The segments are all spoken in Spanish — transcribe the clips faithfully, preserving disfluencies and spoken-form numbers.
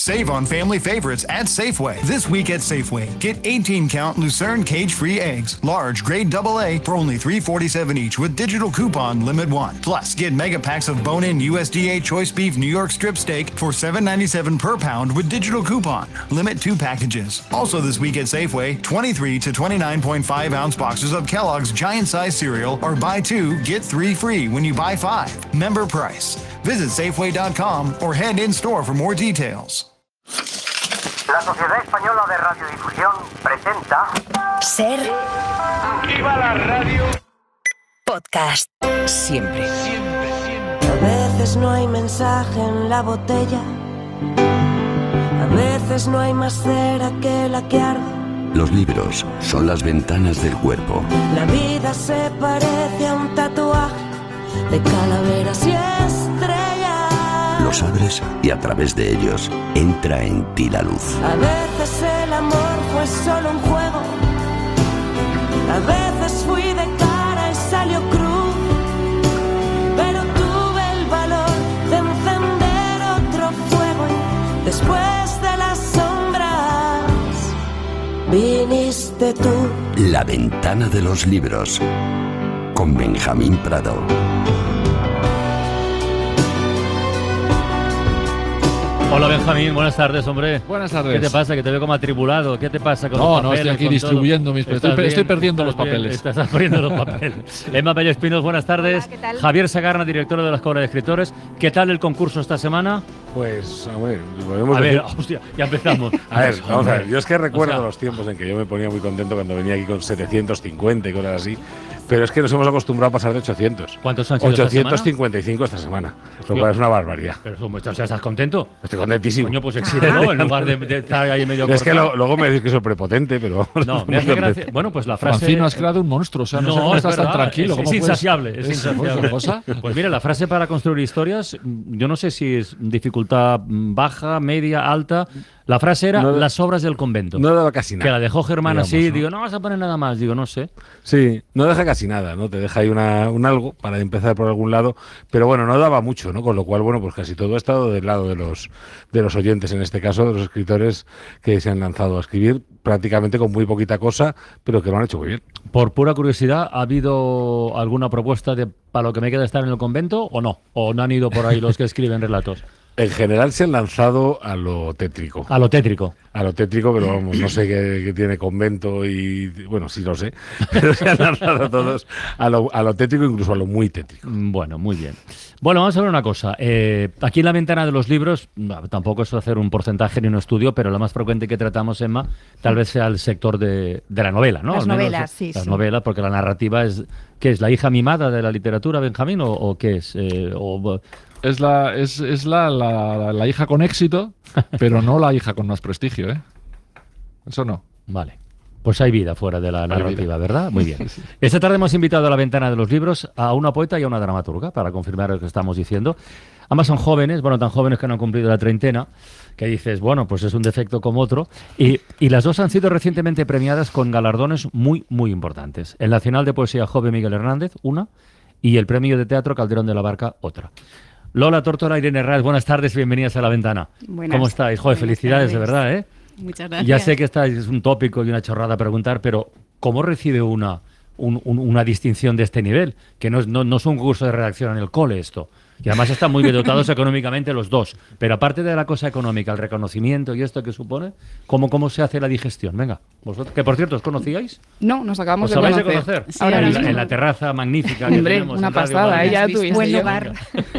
Save on family favorites at Safeway. This week at Safeway, get eighteen count Lucerne cage-free eggs, large grade double A for only three forty-seven each with digital coupon limit one. Plus, get mega packs of bone-in U S D A choice beef New York strip steak for seven ninety-seven per pound with digital coupon. Limit two packages. Also this week at Safeway, twenty-three to twenty-nine point five ounce boxes of Kellogg's giant size cereal or buy two, get three free when you buy five. Member price. Visit Safeway dot com or head in store for more details. La Sociedad Española de Radiodifusión presenta Ser ¡Viva la radio! Podcast. Siempre. Siempre, siempre. A veces no hay mensaje en la botella. A veces no hay más cera que la que arde. Los libros son las ventanas del cuerpo. La vida se parece a un tatuaje de calaveras y estrellas. Los abres y a través de ellos entra en ti la luz. A veces el amor fue solo un juego. A veces fui de cara y salió cruz. Pero tuve el valor de encender otro fuego y después de las sombras viniste tú. La ventana de los libros con Benjamín Prado. Hola Benjamín, buenas tardes, hombre. Buenas tardes. ¿Qué te pasa? Que te veo como atribulado. ¿Qué te pasa con no, los papeles? No, estoy aquí distribuyendo mis papeles. Estoy, estoy perdiendo los papeles. Bien, estás perdiendo los papeles. Emma Pellespinos, buenas tardes. Hola, ¿qué tal? Javier Sagarna, director de la Escuela de Escritores. ¿Qué tal el concurso esta semana? Pues, a ver, podemos a decir... ver, hostia, ya empezamos. A ver, vamos a ver. Yo es que recuerdo o sea, los tiempos en que yo me ponía muy contento cuando venía aquí con setecientos cincuenta y cosas así. Pero es que nos hemos acostumbrado a pasar de ochocientos. ¿Cuántos han sido ochocientos cincuenta y cinco esta semana? Lo cual es una barbaridad. Pero, o sea, ¿estás contento? Estoy contentísimo. Coño, pues exídelo en lugar de, de estar ahí medio Es cortado. que lo, luego me decís que soy prepotente, pero... No, me hace gracia. Bueno, pues la frase... Francino, has creado un monstruo, o sea, no, no sé cómo estás tan tranquilo. Es, es ¿cómo insaciable, puedes? es insaciable. Cosa? Pues mira, la frase para construir historias, yo no sé si es dificultad baja, media, alta. La frase era no, las obras del convento. No daba casi nada. Que la dejó Germán digamos, así, ¿no? digo, no vas a poner nada más, digo, no sé. Sí, no deja casi nada, ¿no? Te deja ahí una, un algo para empezar por algún lado, pero bueno, no daba mucho, ¿no? Con lo cual, bueno, pues casi todo ha estado del lado de los, de los oyentes, en este caso, de los escritores que se han lanzado a escribir prácticamente con muy poquita cosa, pero que lo han hecho muy bien. Por pura curiosidad, ¿ha habido alguna propuesta de para lo que me queda estar en el convento o no? ¿O no han ido por ahí los que escriben relatos? En general se han lanzado a lo tétrico. A lo tétrico. A lo tétrico, pero vamos, no sé qué, qué tiene convento y... Bueno, sí lo sé, pero se han lanzado todos a lo, a lo tétrico, incluso a lo muy tétrico. Bueno, muy bien. Bueno, vamos a ver una cosa. Eh, aquí en la ventana de los libros, tampoco es hacer un porcentaje ni un estudio, pero lo más frecuente que tratamos, Emma, tal vez sea el sector de, de la novela, ¿no? Las Al menos novelas, sí, Las sí. novelas, porque la narrativa es... ¿Qué es? ¿La hija mimada de la literatura, Benjamín? ¿O, o qué es? Eh, o, Es la, es, es la, la, la hija con éxito, pero no la hija con más prestigio, ¿eh? Eso no. Vale. Pues hay vida fuera de la Hay narrativa, vida. ¿verdad? Muy bien. Esta tarde hemos invitado a la ventana de los libros a una poeta y a una dramaturga para confirmar lo que estamos diciendo. Ambas son jóvenes, bueno, tan jóvenes que no han cumplido la treintena, que dices, bueno, pues es un defecto como otro. Y, y las dos han sido recientemente premiadas con galardones muy, muy importantes. El Nacional de Poesía Joven Miguel Hernández, una, y el Premio de Teatro Calderón de la Barca, otra. Lola Tórtola, Irene Herranz, buenas tardes, bienvenidas a La Ventana. Buenas. ¿Cómo estáis? Joder, Buenas felicidades, de tardes. verdad, ¿eh? Muchas gracias. Ya sé que esta es un tópico y una chorrada preguntar, pero ¿cómo recibe una, un, un, una distinción de este nivel? Que no es, no, no es un curso de redacción en el cole esto. Y además están muy bien dotados económicamente los dos. Pero aparte de la cosa económica, el reconocimiento y esto que supone, ¿cómo, cómo se hace la digestión? Venga, vosotros, que por cierto, ¿os conocíais? No, nos acabamos ¿Os de acabáis conocer. de conocer? Sí, ahora en, mismo. la, en la terraza magnífica que Hombre, tenemos. una en Radio pasada, Madrid. ¿eh? Ya tuviste Buen yo. lugar.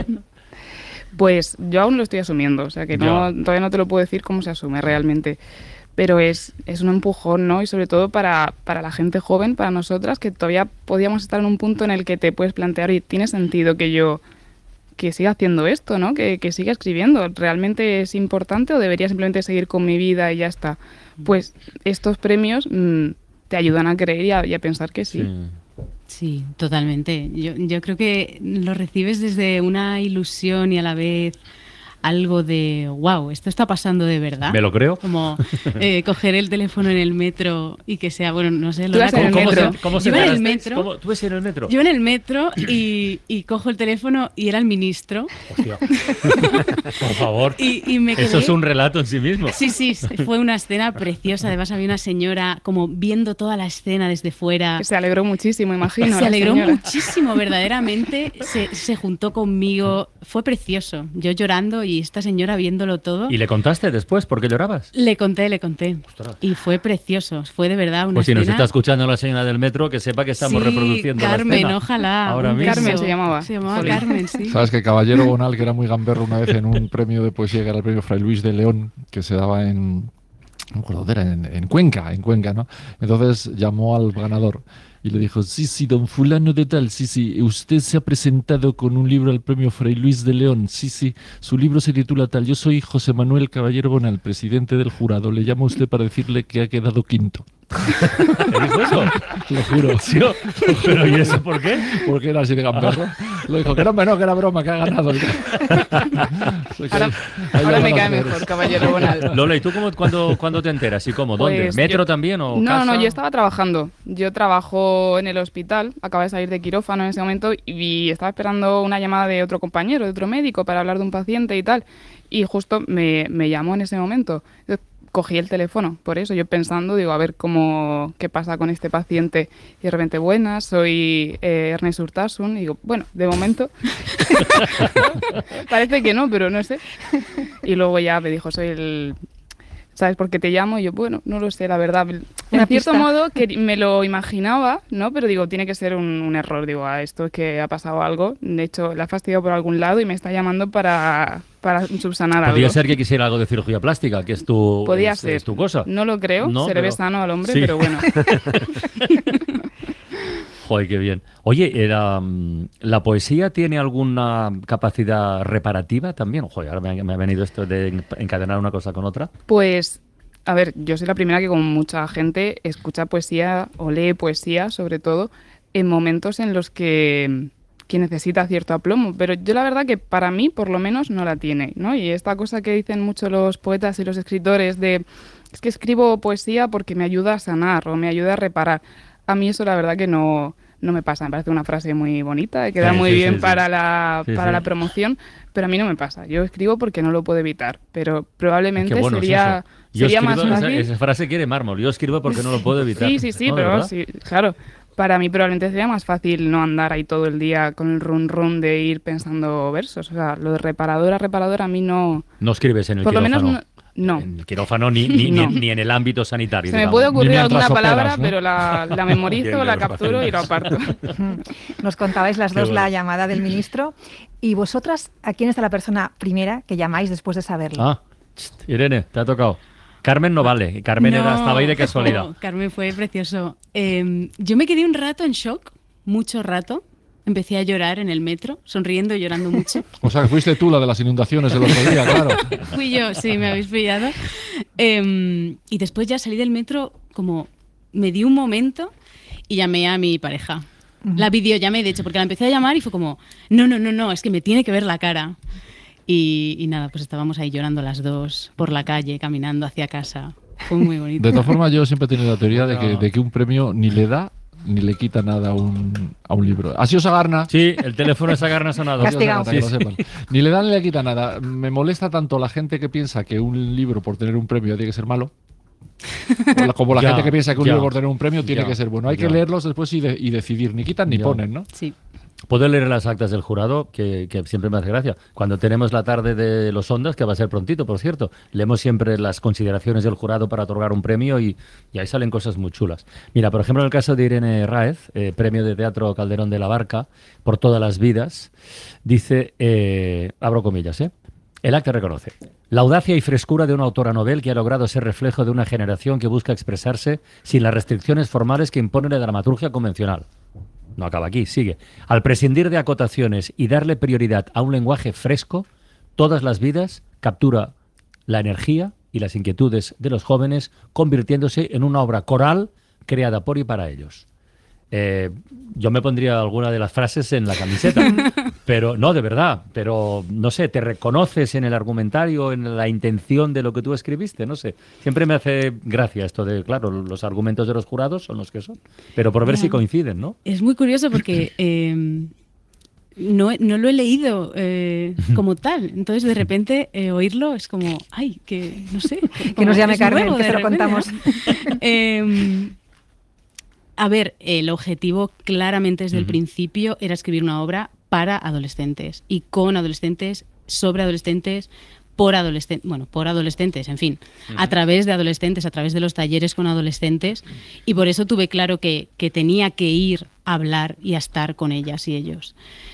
Pues yo aún lo estoy asumiendo, o sea que no, todavía no te lo puedo decir cómo se asume realmente. Pero es, es un empujón, ¿no? Y sobre todo para, para la gente joven, para nosotras, que todavía podíamos estar en un punto en el que te puedes plantear, y tiene sentido que yo que siga haciendo esto, ¿no? Que, que siga escribiendo. ¿Realmente es importante o debería simplemente seguir con mi vida y ya está? Pues estos premios mmm, te ayudan a creer y a, y a pensar que sí. Sí. Sí, totalmente. Yo, yo creo que lo recibes desde una ilusión y a la vez algo de, wow, esto está pasando de verdad. Me lo creo. Como eh, coger el teléfono en el metro y que sea, bueno, no sé, ¿Tú vas en el ¿Cómo metro? se, cómo se Yo en el enterasteis? metro. ¿Cómo- ¿Tú ves en el metro? Yo en el metro y, y cojo el teléfono y era el ministro. Hostia. Por favor. Y, y me quedé... Eso es un relato en sí mismo. Sí, sí, fue una escena preciosa. Además había una señora como viendo toda la escena desde fuera. Que se alegró muchísimo, imagino. Se la alegró señora. muchísimo, verdaderamente. Se, se juntó conmigo. Fue precioso. Yo llorando y esta señora viéndolo todo. ¿Y le contaste después por qué llorabas? Le conté, le conté. Ostras. Y fue precioso. Fue de verdad una Pues si escena... nos está escuchando la señora del metro, que sepa que estamos Sí, reproduciendo Carmen, la escena. ojalá. Ahora un mismo. beso. Carmen se llamaba. Se llamaba Jolín. Carmen, sí. Sabes que Caballero Bonal, que era muy gamberro una vez en un premio de poesía que era el premio Fray Luis de León, que se daba en, no me acuerdo dónde era, en, en Cuenca, en Cuenca, ¿no? Entonces llamó al ganador y le dijo, sí, sí, don fulano de tal, sí, sí, usted se ha presentado con un libro al premio Fray Luis de León, sí, sí, su libro se titula tal, yo soy José Manuel Caballero Bonal, presidente del jurado, le llamo a usted para decirle que ha quedado quinto. ¿Te dijo eso? Lo juro. Sí, pero ¿y eso por qué? Porque era así de gamberro. Lo dijo, que no, no, que era broma, que ha ganado. Ahora, ahora me cae mejor, Caballero Bonal. Lola, ¿y tú cómo, cuándo, cuándo te enteras? ¿Y cómo? ¿Dónde? Pues ¿Metro yo- también o No, casa? no, yo estaba trabajando. Yo trabajo en el hospital, acabo de salir de quirófano en ese momento y estaba esperando una llamada de otro compañero, de otro médico, para hablar de un paciente y tal. Y justo me, me llamó en ese momento. Entonces, cogí el teléfono, por eso yo pensando, digo, a ver cómo, qué pasa con este paciente. Y de repente, buenas, soy eh, Ernest Urtasun. Y digo, bueno, de momento parece que no, pero no sé. Y luego ya me dijo, soy el... ¿Sabes por qué te llamo? Y yo, bueno, no lo sé, la verdad. Una En cierto pista. modo que me lo imaginaba, ¿no? Pero digo, tiene que ser un, un error. Digo, a esto es que ha pasado algo. De hecho, la ha fastidiado por algún lado y me está llamando para, para subsanar algo. Podría ser que quisiera algo de cirugía plástica, que es tu, Podía es, ser. es tu cosa. No lo creo, No, se le ve pero- sano al hombre, Sí. pero bueno. Joder, qué bien. Oye, era, mm, ¿la poesía tiene alguna capacidad reparativa también? Joder, ahora me ha, me ha venido esto de encadenar una cosa con otra. Pues, a ver, yo soy la primera que, como mucha gente, escucha poesía o lee poesía, sobre todo, en momentos en los que, que necesita cierto aplomo. Pero yo la verdad que para mí, por lo menos, no la tiene, ¿no? Y esta cosa que dicen mucho los poetas y los escritores de, es que escribo poesía porque me ayuda a sanar o me ayuda a reparar. A mí eso la verdad que no... No me pasa, me parece una frase muy bonita, que queda Sí, muy sí, bien sí, sí. para, la, Sí, para sí. la promoción, pero a mí no me pasa. Yo escribo porque no lo puedo evitar, pero probablemente Qué bueno es sería, eso. Yo sería más escribo- esa, fácil. esa frase quiere mármol. Yo escribo porque no lo puedo evitar. Sí, sí, sí, ¿No, de pero verdad? sí, claro. Para mí probablemente sería más fácil no andar ahí todo el día con el run run de ir pensando versos. O sea, lo de reparadora, reparadora a mí no... No escribes en el Por lo menos quirófano. no. no. En el quirófano ni, ni, No. ni, ni en el ámbito sanitario. Se me digamos. puede ocurrir Ni alguna mientras palabra, operas, ¿no? pero la, la memorizo, Bien, la bien, capturo y la aparto. Nos contabais las Qué dos bueno. la llamada del ministro. ¿Y vosotras, a quién está la persona primera que llamáis después de saberlo? Ah, cht, Irene, te ha tocado. Carmen no vale. Carmen No, era, estaba ahí de casualidad. ojo, Carmen fue precioso. Eh, yo me quedé un rato en shock, mucho rato. Empecé a llorar en el metro, sonriendo y llorando mucho. O sea, que fuiste tú la de las inundaciones el otro día, claro. Fui yo, sí, me habéis pillado. Eh, y después ya salí del metro, como me di un momento y llamé a mi pareja. La videollamé, de hecho, porque la empecé a llamar y fue como, no, no, no, no, es que me tiene que ver la cara. Y, y nada, pues estábamos ahí llorando las dos, por la calle, caminando hacia casa. Fue muy bonito. De todas formas, yo siempre he tenido la teoría de que, de que un premio ni le da ni le quita nada a un, a un libro. ¿Ha sido Sagarna? Sí, el teléfono de Sagarna ha sonado. Castigado. Para que lo sepan. Ni le da ni le quita nada. Me molesta tanto la gente que piensa que un libro por tener un premio tiene que ser malo. O la- Como la Ya, gente que piensa que un ya, libro por tener un premio tiene ya, que ser bueno. Hay ya. que leerlos después y, de- y decidir. Ni quitan ni Ya. ponen, ¿no? Sí. Puedo leer las actas del jurado, que, que siempre me hace gracia. Cuando tenemos la tarde de los Ondas, que va a ser prontito, por cierto, leemos siempre las consideraciones del jurado para otorgar un premio y, y ahí salen cosas muy chulas. Mira, por ejemplo, en el caso de Irene Ráez, eh, premio de teatro Calderón de la Barca, por todas las vidas, dice, eh, abro comillas, ¿eh? El acta reconoce la audacia y frescura de una autora novel que ha logrado ser reflejo de una generación que busca expresarse sin las restricciones formales que impone la dramaturgia convencional. No acaba aquí, sigue. Al prescindir de acotaciones y darle prioridad a un lenguaje fresco, todas las vidas captura la energía y las inquietudes de los jóvenes, convirtiéndose en una obra coral creada por y para ellos. Eh, yo me pondría alguna de las frases en la camiseta. Pero, no, de verdad, pero, no sé, ¿te reconoces en el argumentario, en la intención de lo que tú escribiste? No sé, siempre me hace gracia esto de, claro, los argumentos de los jurados son los que son, pero por ver Ya. si coinciden, ¿no? Es muy curioso porque eh, no, he- no lo he leído eh, como tal. Entonces, de repente, eh, oírlo es como, ay, que no sé. Que como nos llame es Carmen, nuevo que de se lo repente, contamos. ¿no? Eh, a ver, el objetivo claramente desde el Ujú. principio era escribir una obra para adolescentes y con adolescentes, sobre adolescentes, por adolescentes, bueno, por adolescentes, en fin, a través de adolescentes, a través de los talleres con adolescentes, y por eso tuve claro que, que tenía que ir a hablar y a estar con ellas y ellos.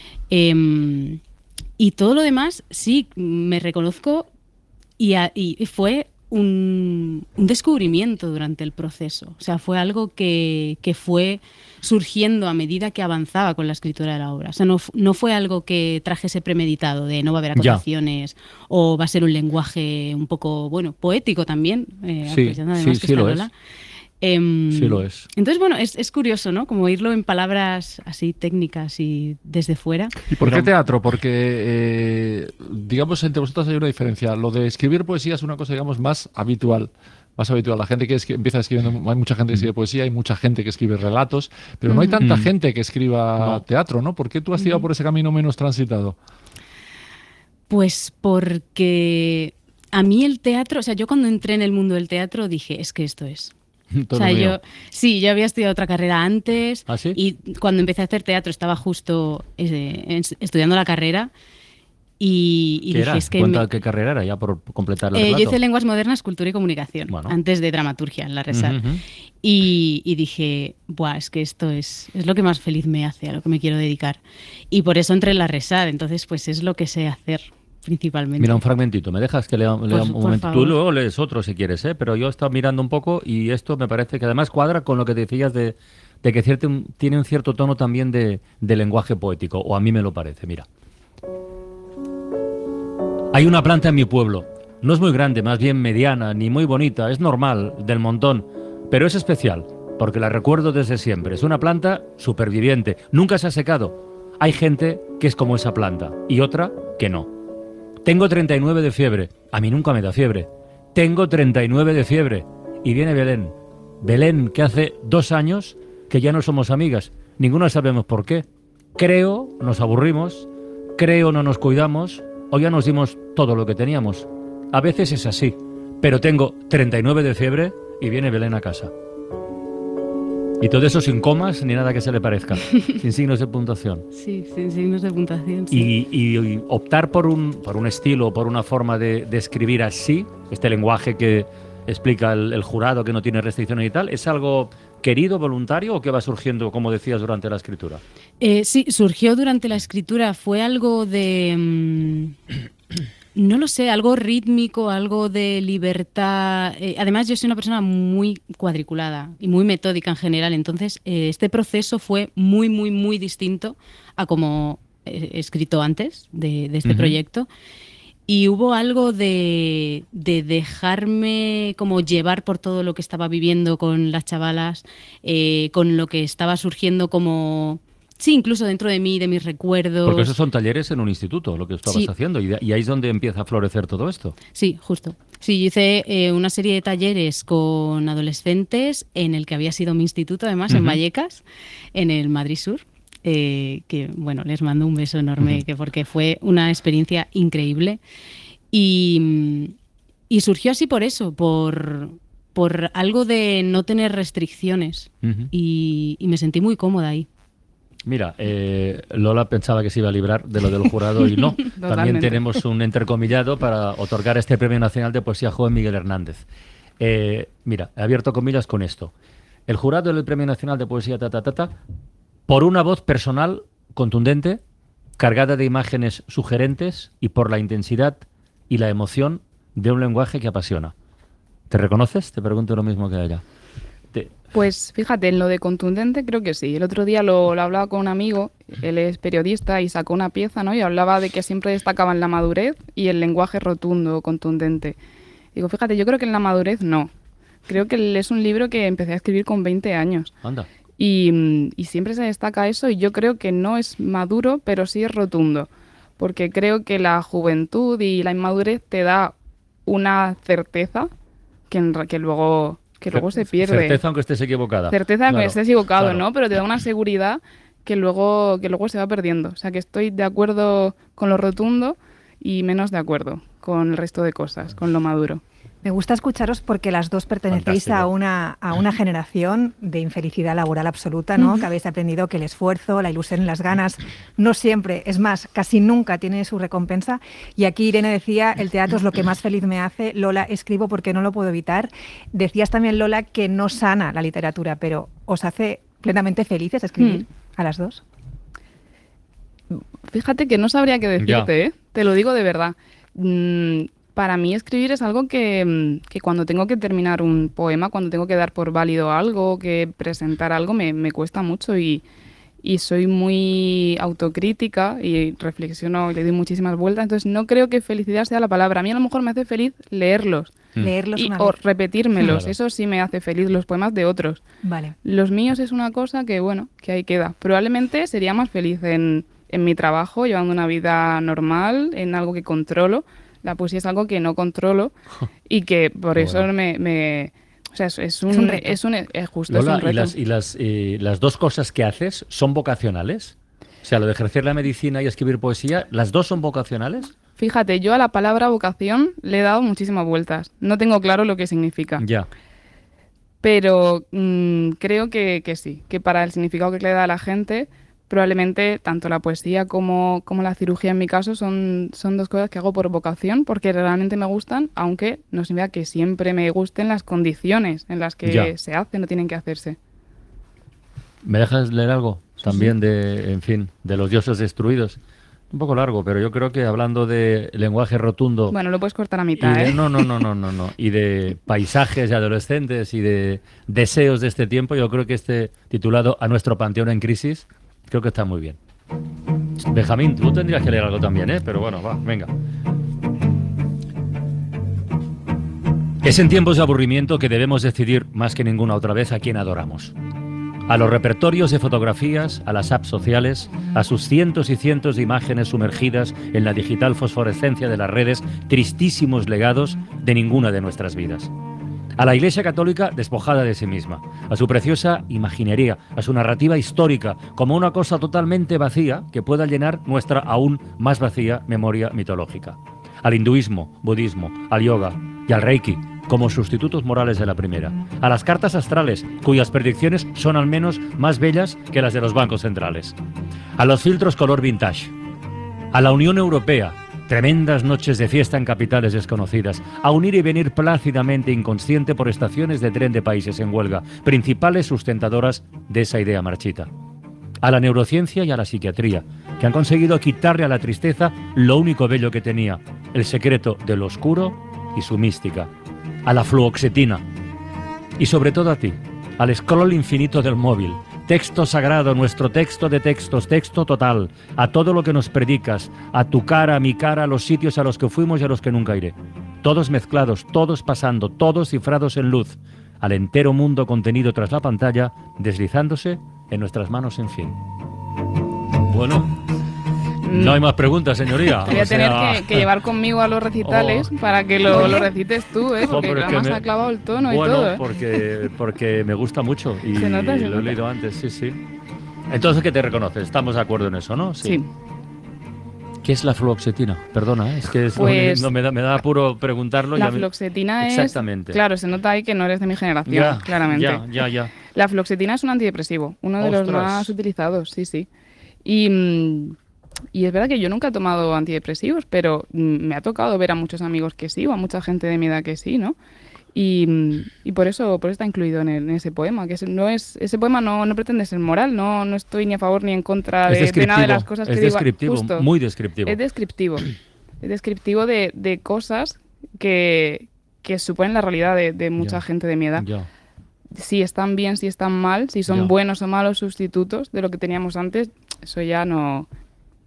Em, y todo lo demás, sí, me reconozco y, a- y fue un, un descubrimiento durante el proceso. O sea, fue algo que, que fue surgiendo a medida que avanzaba con la escritura de la obra. O sea, no, fu- no fue algo que trajese premeditado, de no va a haber Ya. acotaciones o va a ser un lenguaje un poco, bueno, poético también, eh, Sí, apreciando además sí, que sí está lo Lola. es. Em, Sí lo es. Entonces, bueno, es, es curioso, ¿no? Como oírlo en palabras así técnicas y desde fuera. ¿Y por qué teatro? Porque, eh, digamos, entre vosotros hay una diferencia. Lo de escribir poesía es una cosa, digamos, más habitual. Más habitual. La gente que escri- empieza escribiendo, hay mucha gente que escribe poesía, hay mucha gente que escribe relatos, pero no hay Ujú. tanta Mm. gente que escriba teatro, ¿no? ¿Por qué tú has tirado por ese camino menos transitado? Pues porque a mí el teatro, o sea, yo cuando entré en el mundo del teatro dije, es que esto es. Todo o sea, mío. yo, sí, yo había estudiado otra carrera antes ¿Ah, sí? y cuando empecé a hacer teatro estaba justo eh, en- estudiando la carrera y, y ¿Qué dije, era? es que Cuenta me- qué carrera era, ya por completar el eh, yo relato. hice lenguas modernas, cultura y comunicación, Bueno. antes de dramaturgia en la RESAR. Ujú, ujú. Y, y dije, Buah, es que esto es, es lo que más feliz me hace, a lo que me quiero dedicar. Y por eso entré en la RESAR, entonces pues es lo que sé hacer principalmente. Mira, un fragmentito, ¿me dejas que lea, lea Por- un por momento? Tú favor. luego lees otro si quieres, ¿eh? Pero yo he estado mirando un poco y esto me parece que además cuadra con lo que decías de, de que cierto, tiene un cierto tono también de, de lenguaje poético, o a mí me lo parece, mira. Hay una planta en mi pueblo. No es muy grande, más bien mediana, ni muy bonita, es normal, del montón, pero es especial, porque la recuerdo desde siempre. Es una planta superviviente, nunca se ha secado. Hay gente que es como esa planta y otra que no. Tengo treinta y nueve de fiebre. A mí nunca me da fiebre. Tengo treinta y nueve de fiebre. Y viene Belén. Belén, que hace dos años que ya no somos amigas. Ninguno sabemos por qué. Creo nos aburrimos. Creo no nos cuidamos. O ya nos dimos todo lo que teníamos. A veces es así. Pero tengo treinta y nueve de fiebre y viene Belén a casa. Y todo eso sin comas ni nada que se le parezca. Sin signos de puntuación. Sí, sin signos de puntuación. Sí. Y, y- y optar por un, por un estilo, por una forma de, de escribir así, este lenguaje que explica el, el jurado que no tiene restricciones y tal, ¿es algo querido, voluntario o que va surgiendo, como decías, durante la escritura? Eh, sí, surgió durante la escritura, fue algo de... mm, no lo sé, algo rítmico, algo de libertad. Eh, además, yo soy una persona muy cuadriculada y muy metódica en general, entonces eh, este proceso fue muy, muy, muy distinto a como he escrito antes de, de este Ujú. proyecto. Y hubo algo de, de dejarme como llevar por todo lo que estaba viviendo con las chavalas, eh, con lo que estaba surgiendo como... Sí, incluso dentro de mí, de mis recuerdos. Porque esos son talleres en un instituto, lo que estabas Sí. haciendo, y, de- y ahí es donde empieza a florecer todo esto. Sí, justo. Sí, yo hice eh, una serie de talleres con adolescentes en el que había sido mi instituto, además, en Ujú. Vallecas, en el Madrid Sur. eh, que, bueno, les mando un beso enorme, Ujú. que porque fue una experiencia increíble. Y, y surgió así por eso, por, por algo de no tener restricciones. Ujú. y, y me sentí muy cómoda ahí. Mira, eh, Lola pensaba que se iba a librar de lo del jurado y no. También Totalmente. tenemos un entrecomillado para otorgar este Premio Nacional de Poesía Joven Miguel Hernández. Eh, mira, he abierto comillas con esto. El jurado del Premio Nacional de Poesía ta, ta, ta, ta, por una voz personal contundente, cargada de imágenes sugerentes y por la intensidad y la emoción de un lenguaje que apasiona. ¿Te reconoces? Te pregunto lo mismo que a ella. Te- Pues fíjate, en lo de contundente creo que sí. El otro día lo, lo hablaba con un amigo, él es periodista y sacó una pieza, ¿no? Y hablaba de que siempre destacaban la madurez y el lenguaje rotundo, contundente. Digo, fíjate, yo creo que en la madurez no. Creo que es un libro que empecé a escribir con veinte años. Anda. Y, y siempre se destaca eso y yo creo que no es maduro, pero sí es rotundo, porque creo que la juventud y la inmadurez te da una certeza que, en, que luego, que luego se pierde. Certeza aunque estés equivocada. Certeza aunque Claro, estés equivocado, claro. ¿no? Pero te da una seguridad que luego, que luego se va perdiendo. O sea, que estoy de acuerdo con lo rotundo y menos de acuerdo con el resto de cosas, con lo maduro. Me gusta escucharos porque las dos pertenecéis Fantástico. a una, a una generación de infelicidad laboral absoluta, ¿no? Que habéis aprendido que el esfuerzo, la ilusión y las ganas no siempre, es más, casi nunca tiene su recompensa. Y aquí Irene decía, el teatro es lo que más feliz me hace. Lola, escribo porque no lo puedo evitar. Decías también, Lola, que no sana la literatura, pero ¿os hace plenamente felices escribir a las dos? Fíjate que no sabría qué decirte, Ya. ¿eh? Te lo digo de verdad. Mm, para mí escribir es algo que, mm, que cuando tengo que terminar un poema, cuando tengo que dar por válido algo, que presentar algo, me, me cuesta mucho y, y soy muy autocrítica y reflexiono y le doy muchísimas vueltas. Entonces no creo que felicidad sea la palabra. A mí a lo mejor me hace feliz leerlos. Leerlos y- una o vez. repetírmelos. Claro. Eso sí me hace feliz, los poemas de otros. Vale. Los míos es una cosa que, bueno, que ahí queda. Probablemente sería más feliz en, en mi trabajo, llevando una vida normal, en algo que controlo. La poesía es algo que no controlo y que por eso Bueno. me, me... O sea, es, es un, Es un reto. es un, es justo, Lola, es un reto. ¿y, las, y las, eh, las dos cosas que haces son vocacionales? O sea, lo de ejercer la medicina y escribir poesía, ¿las dos son vocacionales? Fíjate, yo a la palabra vocación le he dado muchísimas vueltas. No tengo claro lo que significa. Ya. Pero mm, creo que, que sí, que para el significado que le da a la gente, probablemente tanto la poesía como, como la cirugía en mi caso son, son dos cosas que hago por vocación, porque realmente me gustan, aunque no significa que siempre me gusten las condiciones en las que Ya. se hacen o tienen que hacerse. ¿Me dejas leer algo? También de, en fin, de los dioses destruidos. Un poco largo, pero yo creo que hablando de lenguaje rotundo... Bueno, lo puedes cortar a y mitad, de- ¿eh? no, no, no, no, no, no. Y de paisajes de adolescentes y de deseos de este tiempo, yo creo que este titulado A nuestro panteón en crisis, creo que está muy bien. Benjamín, tú tendrías que leer algo también, ¿eh? Pero bueno, va, venga. Es en tiempos de aburrimiento que debemos decidir más que ninguna otra vez a quién adoramos. A los repertorios de fotografías, a las apps sociales, a sus cientos y cientos de imágenes sumergidas en la digital fosforescencia de las redes, tristísimos legados de ninguna de nuestras vidas. A la Iglesia Católica despojada de sí misma, a su preciosa imaginería, a su narrativa histórica, como una cosa totalmente vacía que pueda llenar nuestra aún más vacía memoria mitológica. Al hinduismo, budismo, al yoga y al reiki, como sustitutos morales de la primera. A las cartas astrales, cuyas predicciones son al menos más bellas que las de los bancos centrales. A los filtros color vintage. A la Unión Europea, tremendas noches de fiesta en capitales desconocidas. A un ir y venir plácidamente inconsciente por estaciones de tren de países en huelga, principales sustentadoras de esa idea marchita. A la neurociencia y a la psiquiatría, que han conseguido quitarle a la tristeza lo único bello que tenía, el secreto de lo oscuro y su mística. A la fluoxetina. Y sobre todo a ti, al scroll infinito del móvil. Texto sagrado, nuestro texto de textos, texto total. A todo lo que nos predicas, a tu cara, a mi cara, a los sitios a los que fuimos y a los que nunca iré. Todos mezclados, todos pasando, todos cifrados en luz. Al entero mundo contenido tras la pantalla, deslizándose en nuestras manos sin fin. Bueno, no hay más preguntas, señoría. Te voy a O sea, tener que, que llevar conmigo a los recitales para que lo, Oye. lo recites tú, ¿eh? Jo, Porque pero es que además me- ha clavado el tono y bueno, todo, ¿eh? porque, porque me gusta mucho y Se nota, se lo he nota. leído antes, sí, sí. Entonces, ¿qué te reconoces? Estamos de acuerdo en eso, ¿no? Sí. ¿Qué es la fluoxetina? Perdona, ¿eh? es que es- Pues- no, me, da, me da apuro preguntarlo. La ya me- fluoxetina es... Exactamente. Claro, se nota ahí que no eres de mi generación, Ya, claramente. ya, ya, ya. La fluoxetina es un antidepresivo, uno de los Ostras. más utilizados, sí, sí. Y, mm, y es verdad que yo nunca he tomado antidepresivos, pero mm, me ha tocado ver a muchos amigos que sí, o a mucha gente de mi edad que sí, ¿no? Y, mm, y por eso por eso está incluido en, el- en ese poema, que es- no es ese poema no, no pretende ser moral, no, no estoy ni a favor ni en contra Es de, de nada de las descriptivo, cosas es que digo. descriptivo, Justo. muy descriptivo. Es descriptivo. Es descriptivo de, de cosas que, que suponen la realidad de, de mucha Ya, gente de mi edad. ya. Si están bien, si están mal, si son Ya. buenos o malos sustitutos de lo que teníamos antes, eso ya no,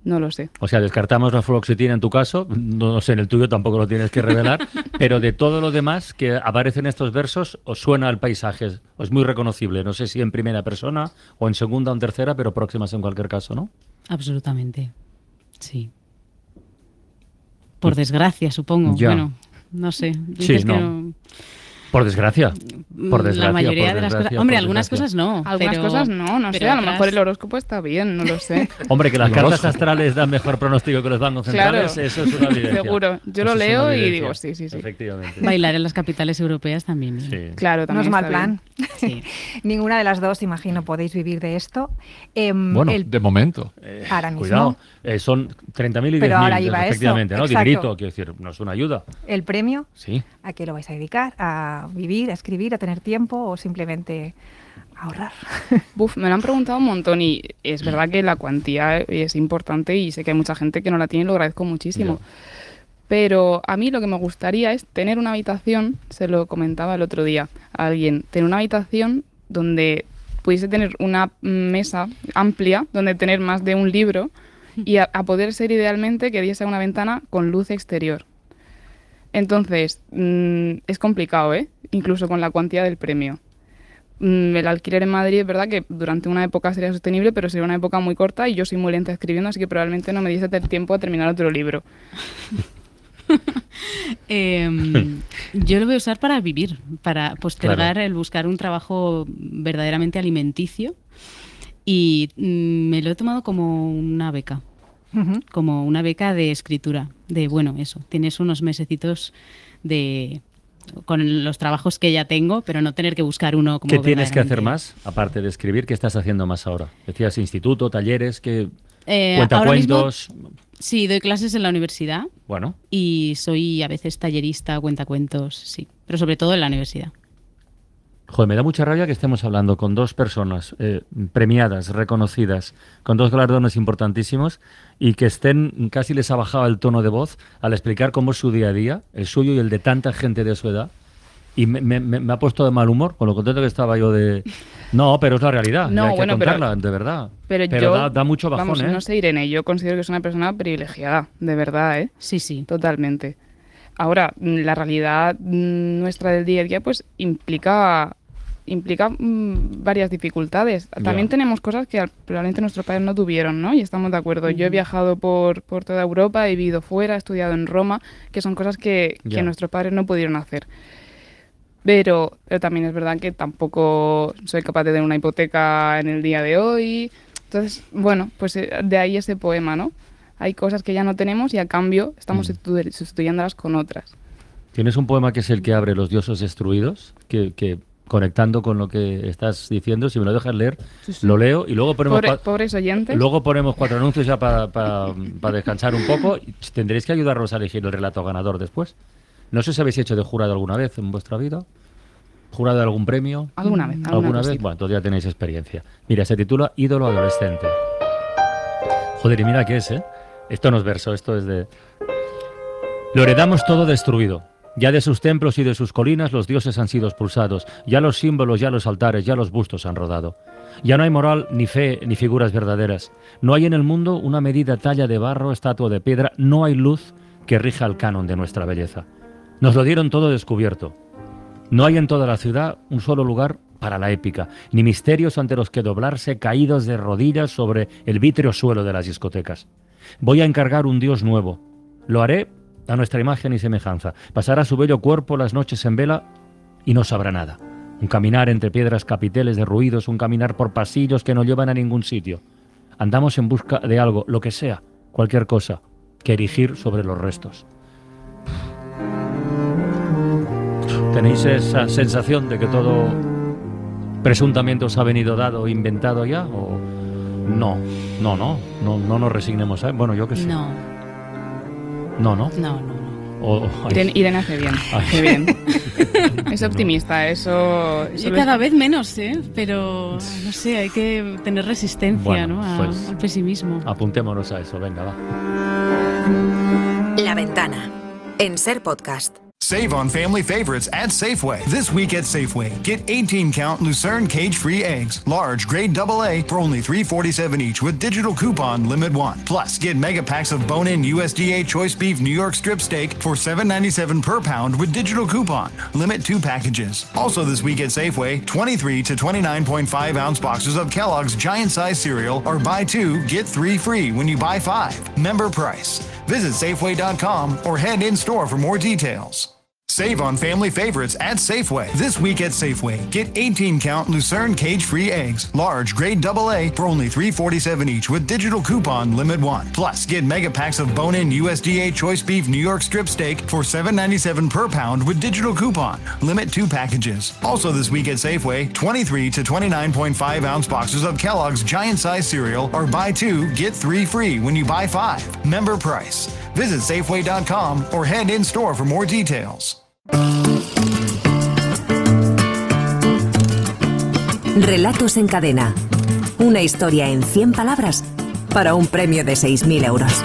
No lo sé. O sea, descartamos la fluoxetina en tu caso, no, no sé, en el tuyo tampoco lo tienes que revelar, pero de todo lo demás que aparece en estos versos, os suena el paisaje, es muy reconocible, no sé si en primera persona o en segunda o en tercera, pero próximas en cualquier caso, ¿no? Absolutamente, sí. Por desgracia, supongo. Ya. Bueno, no sé. Sí, Dices no. que no. Por desgracia. Por desgracia. La mayoría por de las desgracia, cosas. Hombre, por algunas desgracia. cosas no. Algunas pero- cosas no, no sé. pero A lo otras- mejor el horóscopo está bien, no lo sé. Hombre, que las El cartas horóscopo. astrales dan mejor pronóstico que los bancos Claro, centrales, eso es una evidencia. seguro. Yo lo Eso es una leo y evidencia. digo, sí, sí, sí. Efectivamente. Bailar en las capitales europeas también. Sí. Claro, No también es mal está bien. plan. Sí. Ninguna de las dos, imagino, podéis vivir de esto. Em, Bueno, el- de momento. Eh, Ahora mismo. Cuidado, eh, son treinta mil y Pero diez mil, ahora iba eso, efectivamente, ¿no? exacto. Dinerito, quiero decir, no es una ayuda. el premio, Sí. ¿a qué lo vais a dedicar? ¿A vivir, a escribir, a tener tiempo o simplemente ahorrar? Buf, me lo han preguntado un montón y es verdad que la cuantía es importante y sé que hay mucha gente que no la tiene y lo agradezco muchísimo. Pero a mí lo que me gustaría es tener una habitación, se lo comentaba el otro día a alguien, tener una habitación donde pudiese tener una mesa amplia, donde tener más de un libro y a, a poder ser idealmente que diese una ventana con luz exterior. Entonces, mm, es complicado, ¿eh? Incluso con la cuantía del premio. Mm, el alquiler en Madrid es verdad que durante una época sería sostenible, pero sería una época muy corta y yo soy muy lenta escribiendo, así que probablemente no me diese el tiempo a terminar otro libro. Em, yo lo voy a usar para vivir, para postergar Claro. el buscar un trabajo verdaderamente alimenticio y mm, me lo he tomado como una beca, Ujú. como una beca de escritura, de bueno, eso, tienes unos mesecitos de con los trabajos que ya tengo, pero no tener que buscar uno como ¿Qué tienes que hacer verdaderamente- más, aparte de escribir? ¿Qué estás haciendo más ahora? Decías instituto, talleres, que Eh, cuenta ahora mismo, cuentos. sí, doy clases en la universidad Bueno, y soy a veces tallerista, cuentacuentos, sí, pero sobre todo en la universidad. joder, me da mucha rabia que estemos hablando con dos personas eh, premiadas, reconocidas, con dos galardones importantísimos y que estén, casi les ha bajado el tono de voz al explicar cómo es su día a día, el suyo y el de tanta gente de su edad. Y me, me- me- me ha puesto de mal humor, con lo contento que estaba yo de... No, pero es la realidad, No, y hay que bueno, pero- contarla, de verdad. Pero, yo, da, da mucho bajón, vamos, ¿eh? no sé, Irene, yo considero que es una persona privilegiada, de verdad, ¿eh? Sí, sí. Totalmente. Ahora, mm, la realidad mm, nuestra del día a día, pues implica implica mm, varias dificultades. Ya. También tenemos cosas que al- probablemente nuestros padres no tuvieron, ¿no? Y estamos de acuerdo. Yo he viajado por, por toda Europa, he vivido fuera, he estudiado en Roma, que son cosas que, Ya. que nuestros padres no pudieron hacer. Pero, pero también es verdad que tampoco soy capaz de tener una hipoteca en el día de hoy. Entonces, bueno, pues eh, de ahí ese poema, ¿no? Hay cosas que ya no tenemos y a cambio estamos Mm. sustitu- sustituyéndolas con otras. Tienes un poema que es el que abre Los dioses destruidos, que, que conectando con lo que estás diciendo, si me lo dejas leer, Sí, sí. lo leo y luego ponemos, Pobre- cua- pobres oyentes. luego ponemos cuatro anuncios ya para descansar un poco. Y tendréis que ayudarnos a elegir el relato ganador después. No sé si habéis hecho de jurado alguna vez en vuestra vida. ¿Jurado de algún premio? Alguna vez, alguna ¿Alguna vez? cosita. Bueno, entonces ya tenéis experiencia. Mira, se titula Ídolo adolescente. Joder, y mira qué es, ¿eh? Esto no es verso, esto es de... Lo heredamos todo destruido. Ya de sus templos y de sus colinas los dioses han sido expulsados. Ya los símbolos, ya los altares, ya los bustos han rodado. Ya no hay moral, ni fe, ni figuras verdaderas. No hay en el mundo una medida talla de barro, estatua de piedra. No hay luz que rija el canon de nuestra belleza. Nos lo dieron todo descubierto. No hay en toda la ciudad un solo lugar para la épica, ni misterios ante los que doblarse caídos de rodillas sobre el vítreo suelo de las discotecas. Voy a encargar un dios nuevo. Lo haré a nuestra imagen y semejanza. Pasará su bello cuerpo las noches en vela y no sabrá nada. Un caminar entre piedras capiteles de ruidos, un caminar por pasillos que no llevan a ningún sitio. Andamos en busca de algo, lo que sea, cualquier cosa, que erigir sobre los restos. ¿Tenéis esa sensación de que todo presuntamente os ha venido dado, inventado ya? ¿O no? No, no, no, no nos resignemos a... Bueno, yo qué sé. No, No, no. no, no. no. O- ay. Irene, Irene hace bien, Ay. hace bien. Es optimista, eso... eso Yo lo- cada vez menos, ¿eh? Pero no sé, hay que tener resistencia, Bueno, ¿no? A- pues- al pesimismo. Apuntémonos a eso, venga, va. La Ventana en Ser Podcast. Save on family favorites at Safeway. This week at Safeway, get eighteen count Lucerne cage-free eggs, large, grade double A, for only three forty-seven each with digital coupon limit one. Plus, get mega packs of bone-in U S D A choice beef New York strip steak for seven ninety-seven per pound with digital coupon. Limit two packages. Also this week at Safeway, twenty-three to twenty-nine point five ounce boxes of Kellogg's giant-size cereal are buy two, get three free when you buy five. Member price. Visit Safeway dot com or head in-store for more details. Save on family favorites at Safeway. This week at Safeway, get eighteen count Lucerne cage-free eggs, large, grade double A, for only three forty-seven each with digital coupon limit one. Plus, get mega packs of bone-in U S D A choice beef New York strip steak for seven ninety-seven per pound with digital coupon. Limit two packages. Also this week at Safeway, twenty-three to twenty-nine point five ounce boxes of Kellogg's giant-size cereal are buy two, get three free when you buy five. Member price. Visit Safeway dot com or head in-store for more details. Relatos en cadena. Una historia en cien palabras para un premio de seis mil euros.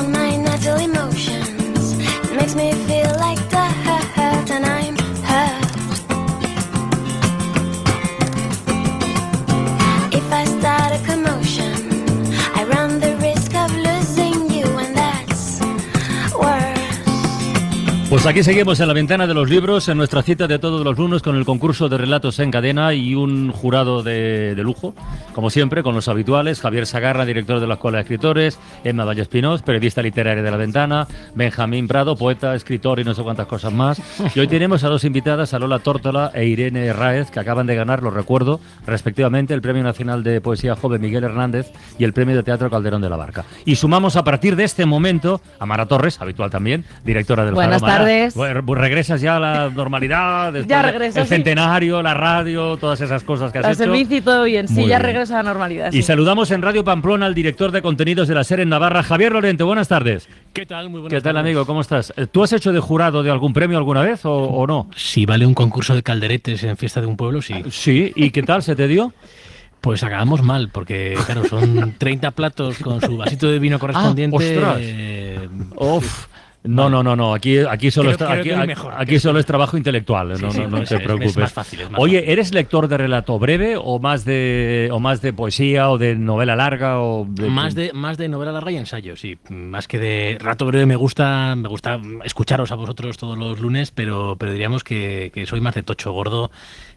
Pues aquí seguimos en la ventana de los libros, en nuestra cita de todos los lunes con el concurso de relatos en cadena y un jurado de, de lujo, como siempre, con los habituales: Javier Sagarra, director de la Escuela de Escritores; Emma Vallespinós, periodista literaria de La Ventana; Benjamín Prado, poeta, escritor y no sé cuántas cosas más. Y hoy tenemos a dos invitadas, a Lola Tórtola e Irene Ráez, que acaban de ganar, lo recuerdo, respectivamente el Premio Nacional de Poesía Joven Miguel Hernández y el Premio de Teatro Calderón de la Barca. Y sumamos a partir de este momento a Mara Torres, habitual también, directora del Buenas Faro. tardes. Bueno, regresas ya a la normalidad, después Ya regreso, el sí. centenario, la radio, todas esas cosas que has Al hecho. servicio y todo bien, sí, Muy ya bien. regreso a la normalidad. Y sí. saludamos en Radio Pamplona al director de contenidos de la SER en Navarra, Javier Lorente. Buenas tardes. ¿Qué tal? Muy buenas ¿Qué tal, tardes. amigo? ¿Cómo estás? ¿Tú has hecho de jurado de algún premio alguna vez o, o no? Si vale un concurso de calderetes en fiesta de un pueblo, sí. Sí, ¿y qué tal? ¿Se te dio? Pues acabamos mal, porque claro, son treinta platos con su vasito de vino correspondiente. Ah, ostras. eh, Uf. No, no, no, no. Aquí, aquí solo, Creo- está, creo aquí, que es aquí- mejor. aquí solo es trabajo intelectual. No, Sí, sí, no, no pues te es- es preocupes. más fácil, es más Oye, fácil. ¿eres lector de relato breve o más de o más de poesía o de novela larga o de Más de, más de novela larga y ensayo, sí. Más que de rato breve me gusta, me gusta escucharos a vosotros todos los lunes, pero, pero diríamos que, que soy más de tocho gordo,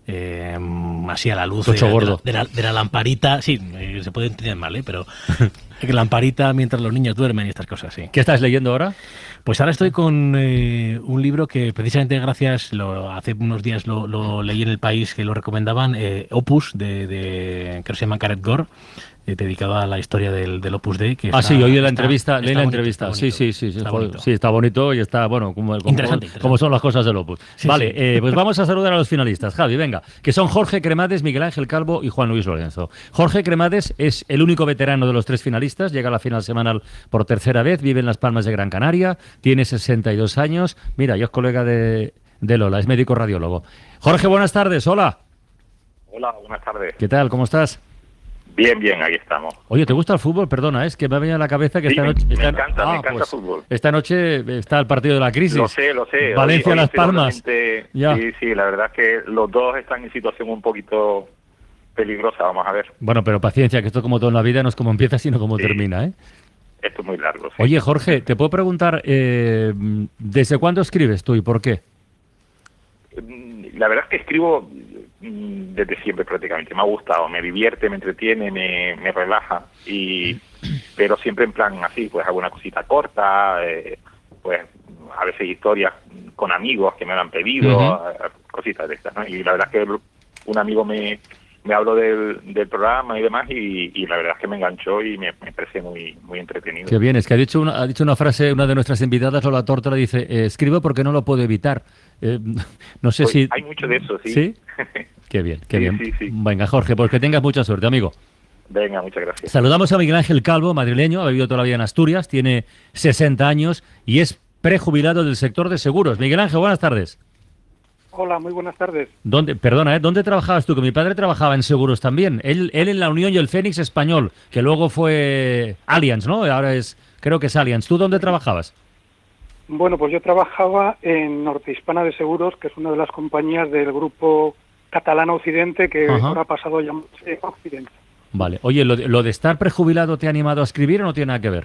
eh, así a la luz Tocho de, gordo. De, la, de, la, de la lamparita. Sí, eh, se puede entender mal, ¿eh? Pero que lamparita mientras los niños duermen y estas cosas, sí. ¿Qué estás leyendo ahora? Pues ahora estoy con eh, un libro que precisamente gracias, lo, hace unos días lo, lo leí en El País, que lo recomendaban, eh, Opus, de, de creo que se llama Gareth Gore, eh, dedicado a la historia del, del Opus Dei. Que Ah, está- sí, oí la está- entrevista, está leí la bonito, entrevista. está Sí, bonito. sí, sí, sí, Está joder, bonito. sí, está bonito y está, bueno, como, como, Interesante, interesante. como son las cosas del Opus. Sí, vale, sí. eh, pues vamos a saludar a los finalistas. Javi, venga, que son Jorge Cremades, Miguel Ángel Calvo y Juan Luis Lorenzo. Jorge Cremades es el único veterano de los tres finalistas, llega a la final semanal por tercera vez, vive en Las Palmas de Gran Canaria, tiene sesenta y dos años. Mira, yo es colega de, de Lola, es médico radiólogo. Jorge, buenas tardes, hola. Hola, buenas tardes. ¿Qué tal? ¿Cómo estás? Bien, bien, aquí estamos. Oye, ¿te gusta el fútbol? Perdona, es que me ha venido a la cabeza que Sí, esta me- noche... me esta- encanta, me Ah, encanta pues, el fútbol. Esta noche está el partido de la crisis. Lo sé, lo sé. Valencia, Hoy- hoy Las estoy Palmas. totalmente- Ya. Sí, sí, la verdad es que los dos están en situación un poquito peligrosa, vamos a ver. Bueno, pero paciencia, que esto como todo en la vida no es como empieza, sino como termina, ¿eh? Esto es muy largo. sí. Oye, Jorge, te puedo preguntar, eh, ¿desde cuándo escribes tú y por qué? La verdad es que escribo mm, desde siempre prácticamente. Me ha gustado, me divierte, me entretiene, me, me relaja. Y, pero siempre en plan así, pues alguna cosita corta, eh, pues a veces historias con amigos que me lo han pedido, Ujú. eh, cositas de estas, ¿no? Y la verdad es que un amigo me, me habló del, del programa y demás y, y la verdad es que me enganchó y me, me parece muy muy entretenido. Qué bien, es que ha dicho una, ha dicho una frase, una de nuestras invitadas, Lola Tórtola, dice, eh, escribo porque no lo puedo evitar. Eh, no sé Pues si... hay mucho de eso, sí. ¿Sí? Qué bien, qué Sí, bien. sí, sí. Venga, Jorge, pues que tengas mucha suerte, amigo. Venga, muchas gracias. Saludamos a Miguel Ángel Calvo, madrileño, ha vivido toda la vida en Asturias, tiene sesenta años y es prejubilado del sector de seguros. Miguel Ángel, buenas tardes. Hola, muy buenas tardes. ¿Dónde, perdona, ¿eh? ¿Dónde trabajabas tú? Que mi padre trabajaba en seguros también. Él, él en la Unión y el Fénix Español, que luego fue Allianz, ¿no? Ahora es, creo que es Allianz. ¿Tú dónde trabajabas? Bueno, pues yo trabajaba en Norte Hispana de Seguros, que es una de las compañías del grupo catalán Occidente, que Ajá. ahora ha pasado a llamarse Occidente. Vale. Oye, ¿lo de, ¿lo de estar prejubilado te ha animado a escribir o no tiene nada que ver?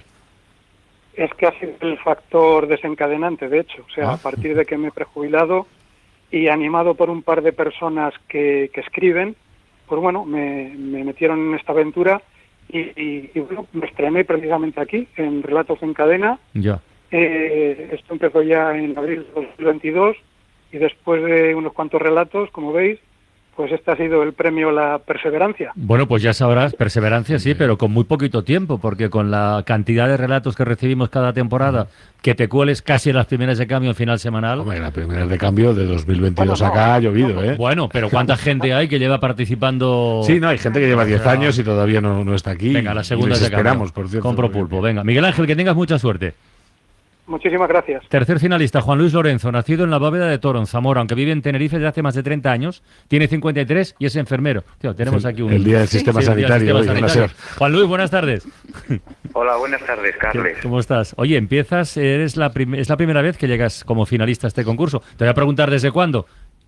Es que ha sido el factor desencadenante, de hecho. O sea, Ah. a partir de que me he prejubilado y animado por un par de personas que, que escriben, pues bueno, me, me metieron en esta aventura y, y, y bueno, me estrené precisamente aquí, en Relatos en Cadena. Ya. Eh, esto empezó ya en abril de dos mil veintidós y después de unos cuantos relatos, como veis, pues este ha sido el premio La Perseverancia. Bueno, pues ya sabrás, perseverancia sí, pero con muy poquito tiempo, porque con la cantidad de relatos que recibimos cada temporada, que te cueles casi en las primeras de cambio en final semanal. Hombre, las primeras de cambio de dos mil veintidós Bueno, no, acá ha llovido, ¿eh? Bueno, pero ¿cuánta gente hay que lleva participando? Sí, no, hay gente que lleva diez años y todavía no, no está aquí. Venga, la segunda y les de cambio. esperamos, por cierto. Compro pulpo, venga. Miguel Ángel, que tengas mucha suerte. Muchísimas gracias. Tercer finalista, Juan Luis Lorenzo, nacido en la Bóveda de Toro, en Zamora, aunque vive en Tenerife desde hace más de treinta años, tiene cincuenta y tres y es enfermero. Tío, tenemos El- aquí un... el día del sistema el día del sanitario, sistema hoy, una sanitario. Juan Luis, buenas tardes. Hola, buenas tardes, Carles. ¿Cómo estás? Oye, empiezas, eres la prim- es la primera vez que llegas como finalista a este concurso. Te voy a preguntar desde cuándo.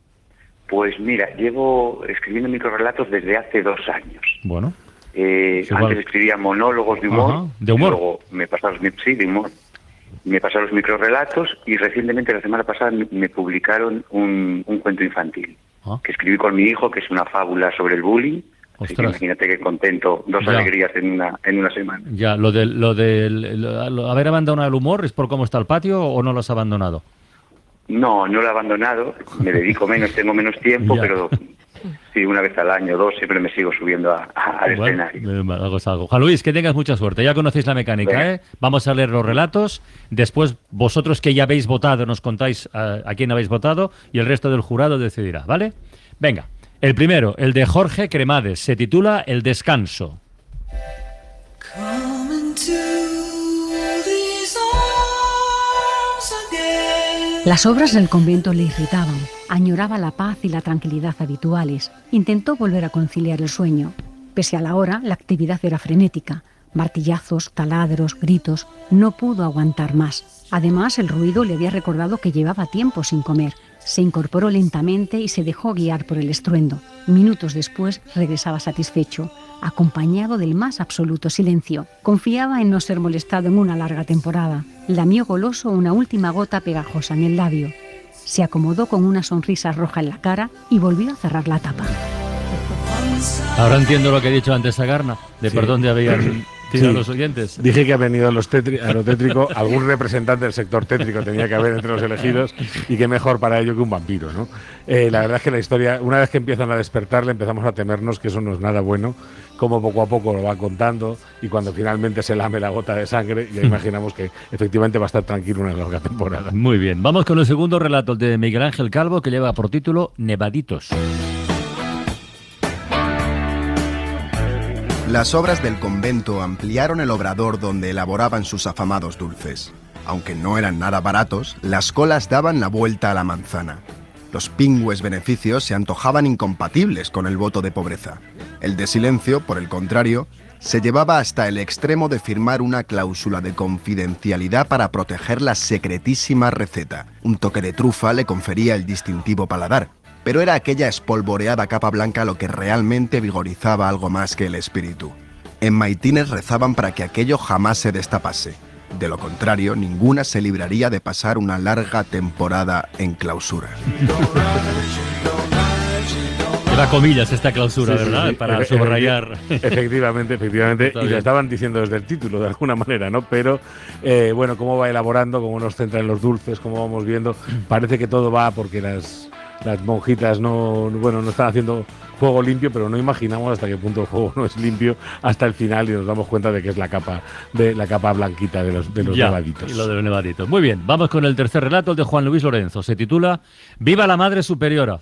Pues mira, llevo escribiendo microrelatos desde hace dos años. Bueno. Eh, Sí, igual. antes escribía monólogos de humor. Ajá, ¿de humor? Y luego me pasaron los, mi- sí, de humor. Me pasaron los microrelatos y recientemente, la semana pasada, me, me publicaron un, un cuento infantil Ah. que escribí con mi hijo, que es una fábula sobre el bullying. Así que Ostras. imagínate que contento, dos Ya. alegrías en una, en una semana. Ya, lo del, lo del lo- lo- haber abandonado el humor, ¿es por cómo está el patio o no lo has abandonado? No, no lo he abandonado, me dedico menos, tengo menos tiempo, Ya. pero sí, una vez al año, dos, siempre me sigo subiendo a- a- al Bueno, escenario. eh, algo es algo. Juan Luis, que tengas mucha suerte. Ya conocéis la mecánica, Venga. ¿eh? Vamos a leer los relatos. Después, vosotros que ya habéis votado, nos contáis a, a quién habéis votado y el resto del jurado decidirá, ¿vale? Venga. El primero, el de Jorge Cremades, se titula El descanso. Las obras del convento le irritaban, añoraba la paz y la tranquilidad habituales, intentó volver a conciliar el sueño. Pese a la hora, la actividad era frenética, martillazos, taladros, gritos, no pudo aguantar más. Además, el ruido le había recordado que llevaba tiempo sin comer. Se incorporó lentamente y se dejó guiar por el estruendo. Minutos después regresaba satisfecho, acompañado del más absoluto silencio. Confiaba en no ser molestado en una larga temporada. Lamió goloso una última gota pegajosa en el labio. Se acomodó con una sonrisa roja en la cara y volvió a cerrar la tapa. Ahora entiendo lo que he dicho antes a Garna, de Sí. por dónde habían tirado Sí. los oyentes. Dije que ha venido a, los tetri- a lo tétrico, algún representante del sector tétrico tenía que haber entre los elegidos y qué mejor para ello que un vampiro, ¿no? Eh, la verdad es que la historia, una vez que empiezan a despertarle, empezamos a temernos que eso no es nada bueno, como poco a poco lo va contando y cuando finalmente se lame la gota de sangre, ya imaginamos que efectivamente va a estar tranquilo una larga temporada. Muy bien, vamos con el segundo relato, el de Miguel Ángel Calvo, que lleva por título Nevaditos. Las obras del convento ampliaron el obrador donde elaboraban sus afamados dulces. Aunque no eran nada baratos, las colas daban la vuelta a la manzana. Los pingües beneficios se antojaban incompatibles con el voto de pobreza. El de silencio, por el contrario, se llevaba hasta el extremo de firmar una cláusula de confidencialidad para proteger la secretísima receta. Un toque de trufa le confería el distintivo paladar, pero era aquella espolvoreada capa blanca lo que realmente vigorizaba algo más que el espíritu. En Maitines rezaban para que aquello jamás se destapase. De lo contrario, ninguna se libraría de pasar una larga temporada en clausura. Lleva comillas esta clausura, Sí, sí, ¿verdad? sí. Para Efe- subrayar. Efectivamente, efectivamente. Está Y lo bien. estaban diciendo desde el título, de alguna manera, ¿no? Pero, eh, bueno, cómo va elaborando, cómo nos centra en los dulces, cómo vamos viendo. Parece que todo va porque las, las monjitas no, bueno, no están haciendo fuego limpio, pero no imaginamos hasta qué punto el fuego no es limpio hasta el final y nos damos cuenta de que es la capa, de la capa blanquita de los, de los Ya, nevaditos. y lo de los nevaditos. Muy bien, vamos con el tercer relato, el de Juan Luis Lorenzo. Se titula Viva la Madre Superiora.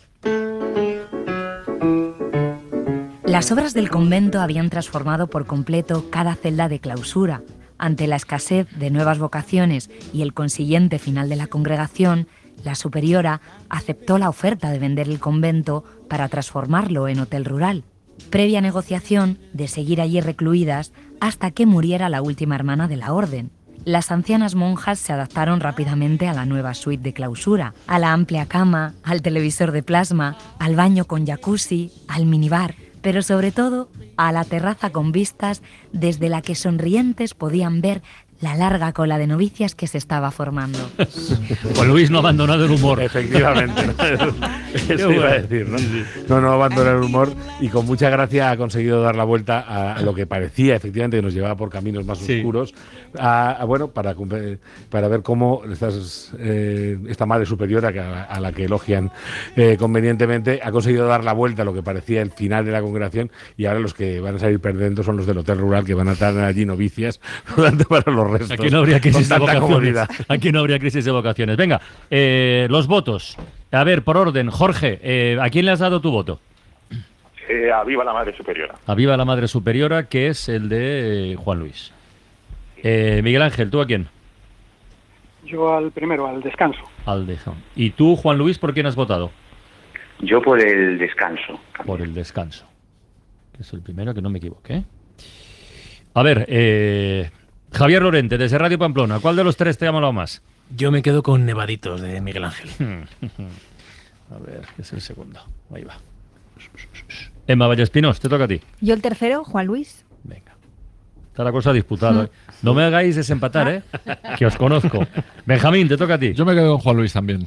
Las obras del convento habían transformado por completo cada celda de clausura. Ante la escasez de nuevas vocaciones y el consiguiente final de la congregación, la superiora aceptó la oferta de vender el convento para transformarlo en hotel rural, previa negociación de seguir allí recluidas hasta que muriera la última hermana de la orden. Las ancianas monjas se adaptaron rápidamente a la nueva suite de clausura, a la amplia cama, al televisor de plasma, al baño con jacuzzi, al minibar, pero sobre todo a la terraza con vistas desde la que sonrientes podían ver la larga cola de novicias que se estaba formando. Juan Luis no ha abandonado el humor. Efectivamente. Eso iba a decir, ¿no? No, no abandona el humor y con mucha gracia ha conseguido dar la vuelta a, a lo que parecía efectivamente que nos llevaba por caminos más Sí. oscuros, a, a, bueno, para, cumplir- para ver cómo estas, eh, esta madre superiora que a, a la que elogian eh, convenientemente ha conseguido dar la vuelta a lo que parecía el final de la congregación y ahora los que van a salir perdiendo son los del hotel rural que van a estar allí novicias durante para los restos. Aquí no habría crisis de con tanta vocaciones. comodidad. Aquí no habría crisis de vocaciones. Venga, eh, los votos. A ver, por orden. Jorge, eh, ¿a quién le has dado tu voto? Eh, a Viva la Madre Superiora. A Viva la Madre Superiora, que es el de eh, Juan Luis. Eh, Miguel Ángel, ¿tú a quién? Yo al primero, al descanso. Al de ¿Y tú, Juan Luis, por quién has votado? Yo por el descanso. Por el descanso. Que es el primero, que no me equivoqué. A ver, eh, Javier Lorente, desde Radio Pamplona, ¿cuál de los tres te ha molado más? Yo me quedo con Nevaditos, de Miguel Ángel. A ver, que es el segundo. Ahí va. Emma Vallespinos, te toca a ti. Yo el tercero, Juan Luis. Está la cosa disputada. ¿eh? No me hagáis desempatar, ¿eh? Que os conozco. Benjamín, te toca a ti. Yo me quedo con Juan Luis también.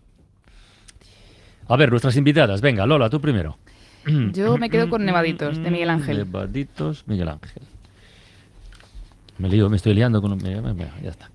A ver, nuestras invitadas. Venga, Lola, tú primero. Yo me quedo con Nevaditos, de Miguel Ángel. Nevaditos, Miguel Ángel. Me lío, me estoy liando con un... Ya está.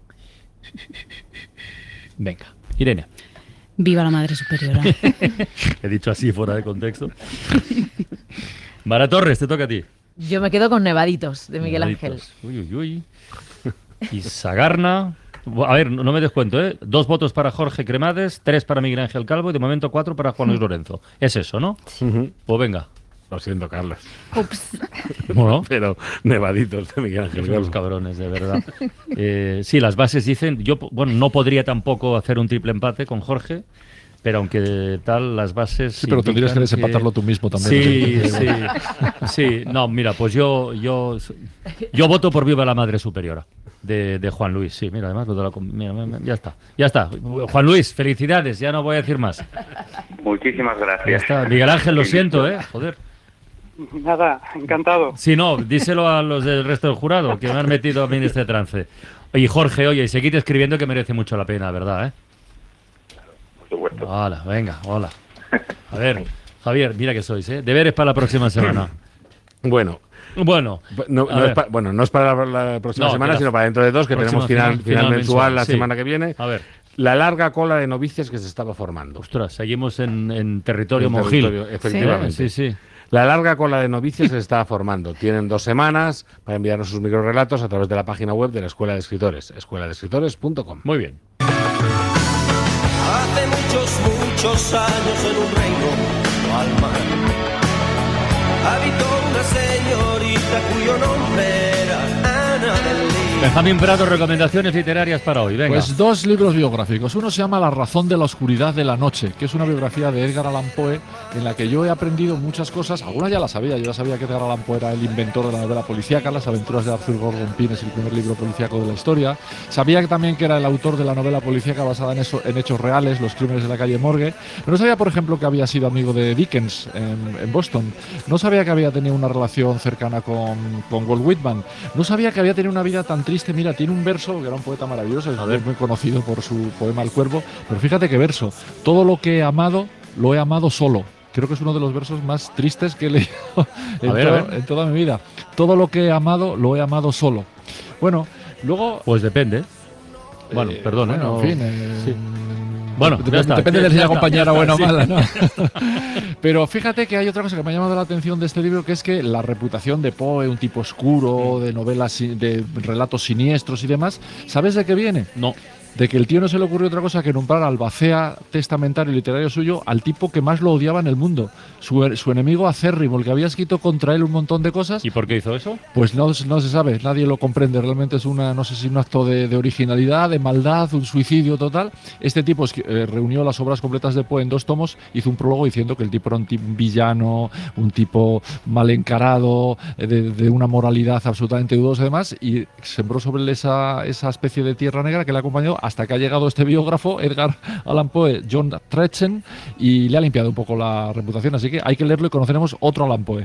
Venga, Irene. Viva la Madre Superiora. He dicho así fuera de contexto. Mara Torres, te toca a ti. Yo me quedo con Nevaditos, de Miguel Nevaditos. Uy, uy, uy. Y Sagarna. A ver, no me descuento, ¿eh? Dos votos para Jorge Cremades, tres para Miguel Ángel Calvo y de momento cuatro para Juan Luis Lorenzo. Es eso, ¿no? Pues venga. Lo siento, Carlos. Ups. Bueno, pero nevaditos de Miguel Ángel. Los cabrones, de verdad. Eh, sí, las bases dicen... Yo, bueno, no podría tampoco hacer un triple empate con Jorge, pero aunque tal, las bases... Sí, pero tendrías que desempatarlo tú mismo también. Sí, sí. Sí, no, mira, pues yo, yo, yo voto por Viva la Madre Superiora. De, de Juan Luis, sí, mira, además, lo de la, mira, mira, ya está, ya está. Juan Luis, felicidades, ya no voy a decir más. Muchísimas Ya gracias. está. Miguel Ángel, lo siento, ¿eh? Joder. Nada, encantado. Sí, no, díselo a los del resto del jurado, que me han metido a mí en este trance. Y Jorge, oye, y seguid escribiendo que merece mucho la pena, ¿verdad, eh? Por supuesto. Hola, venga, hola. A ver, Javier, mira que sois, ¿eh? Deberes para la próxima semana. Bueno. Bueno, no, a no ver. es pa- bueno, no es para la, la próxima No, semana, que la sino para dentro de dos, que próxima tenemos final, final- final, final mensual, mensual, la sí. semana que viene. A ver. La larga cola de novicias que se estaba formando. Ostras, seguimos en, en territorio En monjil. territorio, efectivamente. Sí, sí. La larga cola de novicias que se estaba formando. Tienen dos semanas para enviarnos sus microrelatos a través de la página web de la Escuela de Escritores, escuela de escritores punto com. Muy bien. Hace muchos, muchos años en un reino al mar habitó una señorita cuyo nombre era Ana del Lee. Benjamín Prado, recomendaciones literarias para hoy. Venga. Pues dos libros biográficos. Uno se llama La razón de la oscuridad de la noche, que es una biografía de Edgar Allan Poe en la que yo he aprendido muchas cosas. Algunas ya las sabía. Yo ya sabía que Edgar Allan Poe era el inventor de la novela policíaca. Las aventuras de Arthur Gordon Pym es el primer libro policíaco de la historia. Sabía que también que era el autor de la novela policíaca basada en, eso, en hechos reales, Los crímenes de la calle Morgue. Pero no sabía, por ejemplo, que había sido amigo de Dickens en, en Boston. No sabía que había tenido una relación cercana con, con Walt Whitman. No sabía que había tenido una vida tan triste. Mira, tiene un verso, que era un poeta maravilloso, es muy conocido por su poema El Cuervo, pero fíjate qué verso. Todo lo que he amado, lo he amado solo. Creo que es uno de los versos más tristes que he leído en, A ver, to- a ver. en toda mi vida. Todo lo que he amado, lo he amado solo. Bueno, luego... Pues depende. Bueno, Eh, perdón, bueno, ¿eh? No- en fin, eh, sí. Bueno, dep- ya está. depende Ya- de si ya la está, compañera ya buena o está, mala, sí. ¿no? Pero fíjate que hay otra cosa que me ha llamado la atención de este libro, que es que la reputación de Poe, un tipo oscuro, de novelas, si- de relatos siniestros y demás, ¿sabes de qué viene? No. de que el tío no se le ocurrió otra cosa que nombrar al albacea testamentario y literario suyo al tipo que más lo odiaba en el mundo, su, su enemigo acérrimo, el que había escrito contra él un montón de cosas. ¿Y por qué hizo eso? Pues no, no se sabe, nadie lo comprende, realmente es una, no sé si un acto de, de originalidad, de maldad, un suicidio total. Este tipo es que, eh, reunió las obras completas de Poe en dos tomos, hizo un prólogo diciendo que el tipo era un tipo villano, un tipo mal encarado, eh, de, de una moralidad absolutamente dudosa y demás, y sembró sobre él esa, esa especie de tierra negra que le ha acompañado hasta que ha llegado este biógrafo, Edgar Allan Poe, John Trecham, y le ha limpiado un poco la reputación, así que hay que leerlo y conoceremos otro Allan Poe.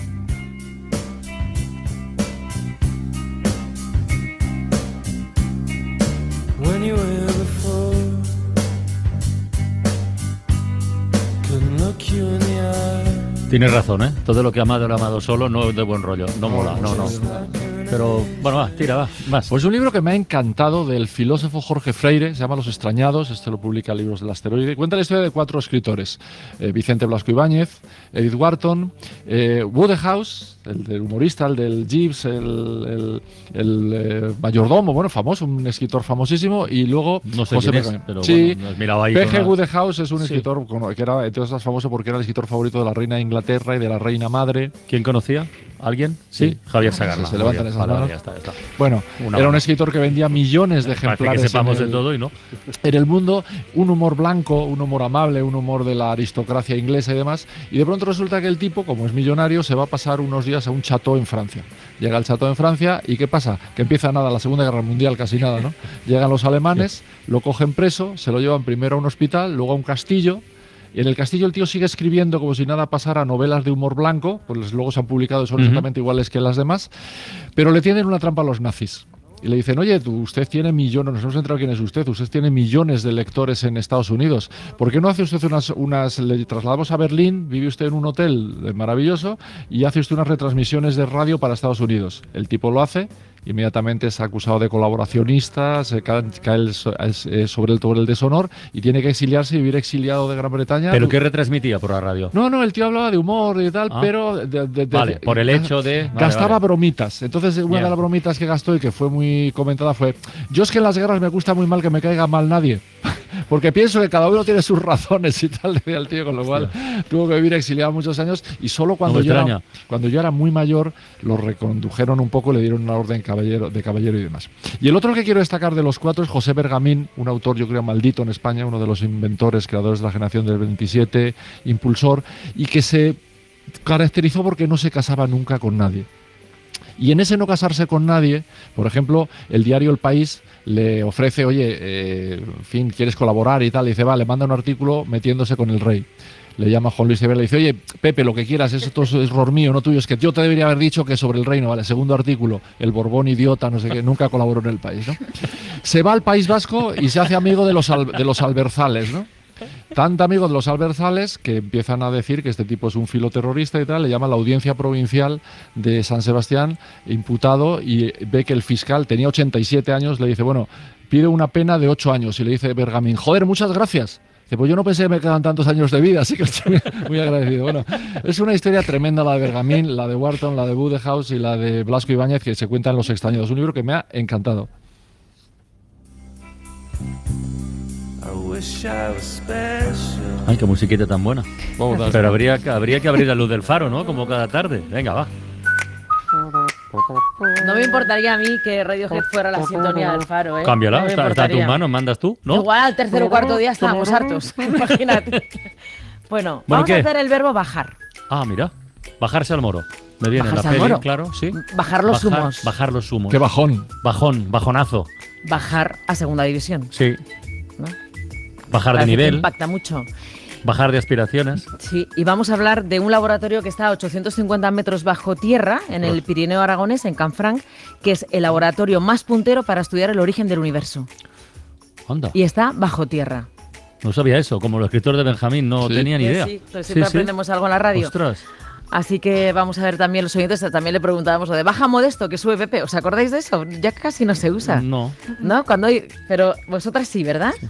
Tienes razón, ¿eh? Todo lo que ha amado lo ha amado solo, no es de buen rollo, no mola, no, no. Pero, bueno, va, tira, va, más. Pues un libro que me ha encantado del filósofo Jorge Freire, se llama Los extrañados, este lo publica Libros del Asteroide. Cuenta la historia de cuatro escritores, eh, Vicente Blasco Ibáñez, Edith Wharton, eh, Wodehouse, el del humorista, el del Jeeves, el, el, el eh, mayordomo, bueno, famoso, un escritor famosísimo, y luego no sé José quién es, Pergamín. pero sí, bueno, miraba ahí P G una... Wodehouse es un sí. escritor que era entonces famoso porque era el escritor favorito de la reina de Inglaterra y de la reina madre. ¿Quién conocía? ¿Alguien? Sí, sí. Javier Sagarna. Se, se levantan esas vale, manos. ya está, ya está. Bueno, Una era mano. un escritor que vendía millones de ejemplares. Parece que sepamos en el, de todo y no. En el mundo, un humor blanco, un humor amable, un humor de la aristocracia inglesa y demás. Y de pronto resulta que el tipo, como es millonario, se va a pasar unos días a un chateau en Francia. Llega al chateau en Francia y ¿qué pasa? Que empieza nada, la Segunda Guerra Mundial, casi nada, ¿no? Llegan los alemanes, lo cogen preso, se lo llevan primero a un hospital, luego a un castillo. Y en el castillo el tío sigue escribiendo como si nada pasara novelas de humor blanco, pues luego se han publicado, son uh-huh. exactamente iguales que las demás, pero le tienden una trampa a los nazis. Y le dicen, oye, tú, usted tiene millones, nos hemos enterado quién es usted, usted tiene millones de lectores en Estados Unidos. ¿Por qué no hace usted unas, unas, le trasladamos a Berlín, vive usted en un hotel maravilloso y hace usted unas retransmisiones de radio para Estados Unidos? El tipo lo hace, inmediatamente es acusado de colaboracionista, se cae, cae el, eh, sobre el todo el deshonor y tiene que exiliarse y vivir exiliado de Gran Bretaña. ¿Pero qué retransmitía por la radio? No, no, el tío hablaba de humor y tal, ah. pero... De, de, de, vale, por el hecho de... Gastaba vale, vale. bromitas. Entonces, una yeah. de las bromitas que gastó y que fue muy comentada fue: yo es que en las guerras me gusta muy mal que me caiga mal nadie. Porque pienso que cada uno tiene sus razones y tal, decía el tío, con lo cual Hostia. tuvo que vivir exiliado muchos años y solo cuando, no yo era, cuando yo era muy mayor lo recondujeron un poco, le dieron una orden caballero, de caballero y demás. Y el otro que quiero destacar de los cuatro es José Pergamín, un autor yo creo maldito en España, uno de los inventores, creadores de la generación del veintisiete, impulsor, y que se caracterizó porque no se casaba nunca con nadie. Y en ese no casarse con nadie, por ejemplo, el diario El País le ofrece, oye, eh, en fin, ¿quieres colaborar y tal? Y dice, vale, manda un artículo metiéndose con el rey. Le llama Juan Luis Sevilla, le dice, oye, Pepe, lo que quieras, esto es error mío, no tuyo, es que yo te debería haber dicho que sobre el reino, vale, segundo artículo, el Borbón idiota, no sé qué, nunca colaboró en El País, ¿no? Se va al País Vasco y se hace amigo de los, al, de los alberzales, ¿no? Tanto amigo de los alberzales que empiezan a decir que este tipo es un filoterrorista y tal, le llama la audiencia provincial de San Sebastián, imputado, y ve que el fiscal tenía ochenta y siete años, le dice, bueno, pide una pena de ocho años, y le dice Pergamín, joder, muchas gracias. Dice, pues yo no pensé que me quedan tantos años de vida, así que estoy muy agradecido. Bueno, es una historia tremenda la de Pergamín, la de Wharton, la de Wodehouse y la de Blasco Ibáñez, que se cuenta en Los extrañados. Un libro que me ha encantado. Ay, qué musiquita tan buena. Vamos, Pero habría, habría que abrir la luz del faro, ¿no? Como cada tarde. Venga, va. No me importaría a mí que Radiohead fuera la sintonía del faro, ¿eh? Cámbiala, no está, está a tus manos, mandas tú, ¿no? Igual al tercer o cuarto día estábamos hartos, imagínate. Bueno, Bueno, vamos ¿qué? a hacer el verbo bajar. Ah, mira, bajarse al moro. Me viene en la ¿Bajarse al peli, moro? claro, sí. Bajar los Bajar- humos. Bajar los humos. Qué bajón. Bajón, bajonazo. Bajar a segunda división, Sí. ¿no? Bajar de Parece que nivel, impacta mucho. bajar de aspiraciones. Sí, y vamos a hablar de un laboratorio que está a ochocientos cincuenta metros bajo tierra, en el Pirineo aragonés, en Canfranc, que es el laboratorio más puntero para estudiar el origen del universo. Anda, Y está bajo tierra. no sabía eso. Como el escritor de Benjamín, no Sí. tenía ni Que idea. Sí, pues siempre Sí, sí. aprendemos algo en la radio. Ostras. Así que vamos a ver también los oyentes, también le preguntábamos lo de baja modesto que sube Pepe. ¿Os acordáis de eso? Ya casi no se usa. No. ¿No? Cuando hay... Pero vosotras sí, ¿verdad?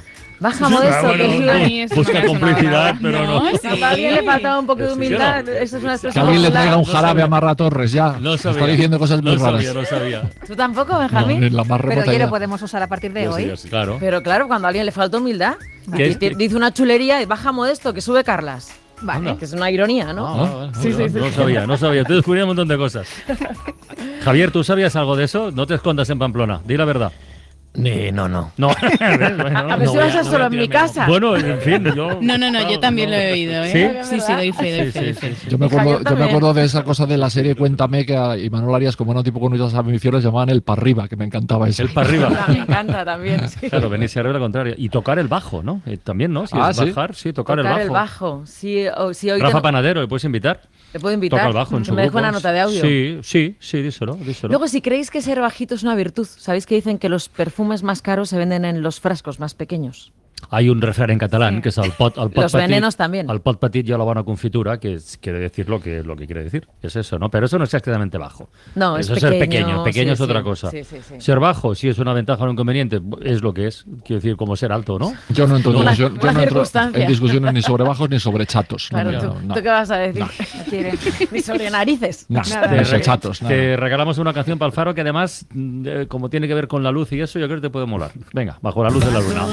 Baja modesto, Ah, bueno, que no, sí. busca complicidad, pero no. Si a alguien le faltaba un poco de Sí, humildad, yo no. eso es una Que expresión alguien le popular. traiga un No jarabe sabía. a Marra Torres ya. No sabía. Está diciendo cosas muy no raras. sabía, no sabía. ¿Tú tampoco, No, Benjamín? ni la más Pero remota oye, idea. lo podemos usar a partir de Yo sí, hoy. yo sí, claro. Pero claro, cuando a alguien le falta humildad, ¿Qué? dice, dice una chulería y baja modesto, que sube Carlas. Vale. Que es una ironía, ¿no? Ah, Sí, no, sí, sí. no sabía, no sabía. Te descubrí un montón de cosas. Javier, ¿tú sabías algo de eso? No te escondas en Pamplona. Di la verdad. Eh, no, no. No. A ver si vas a estar solo en mi casa. Bueno, en fin, yo... No, no, no, yo también lo he oído, ¿eh? ¿Sí? Sí, sí, doy fe, doy Sí, fe, sí, doy fe. sí. Yo me acuerdo, yo me acuerdo de esa cosa de la serie Cuéntame, que a Imanol Arias, como era un tipo con muchas ambiciones, llamaban el parriba, que me encantaba eso. El para arriba. Me encanta también. Sí. Claro, venirse arriba a la contraria. Y tocar el bajo, ¿no? Eh, también, ¿no? Si Ah, es ¿sí? bajar, sí, tocar, Tocar el el bajo. bajo. Si, o- si hoy Rafa te- Panadero, ¿le puedes invitar? te puedo invitar. Toca el bajo en Que su me dejo grupo. una nota de audio. Sí, sí, sí, díselo, díselo. Luego, si creéis que ser bajito es una virtud, ¿sabéis que dicen que los perfumes más caros se venden en los frascos más pequeños? Hay un refrán en catalán que es al pot, al pot Los petit, venenos también. Al pot petit y a la bona confitura, que es- quiere decir lo que, lo que quiere decir. Es eso, ¿no? Pero eso no es exactamente bajo. No, es eso es ser pequeño, pequeño. Pequeño sí, es otra sí, cosa. sí, sí, sí. Ser bajo, sí es una ventaja o un inconveniente, es lo que es. Quiero decir, como ser alto, ¿no? Yo no entro, en Una- discusión- yo una no entro circunstancia. en discusiones ni sobre bajos ni sobre chatos. No, Claro, no, ¿tú, no, no. ¿tú qué vas a decir? Ni sobre narices. Nah, Nada. ni sobre chatos. nada. Te regalamos una canción para el Faro que además, mm, eh, como tiene que ver con la luz y eso, yo creo que te puede molar. Venga, bajo la luz de la luna.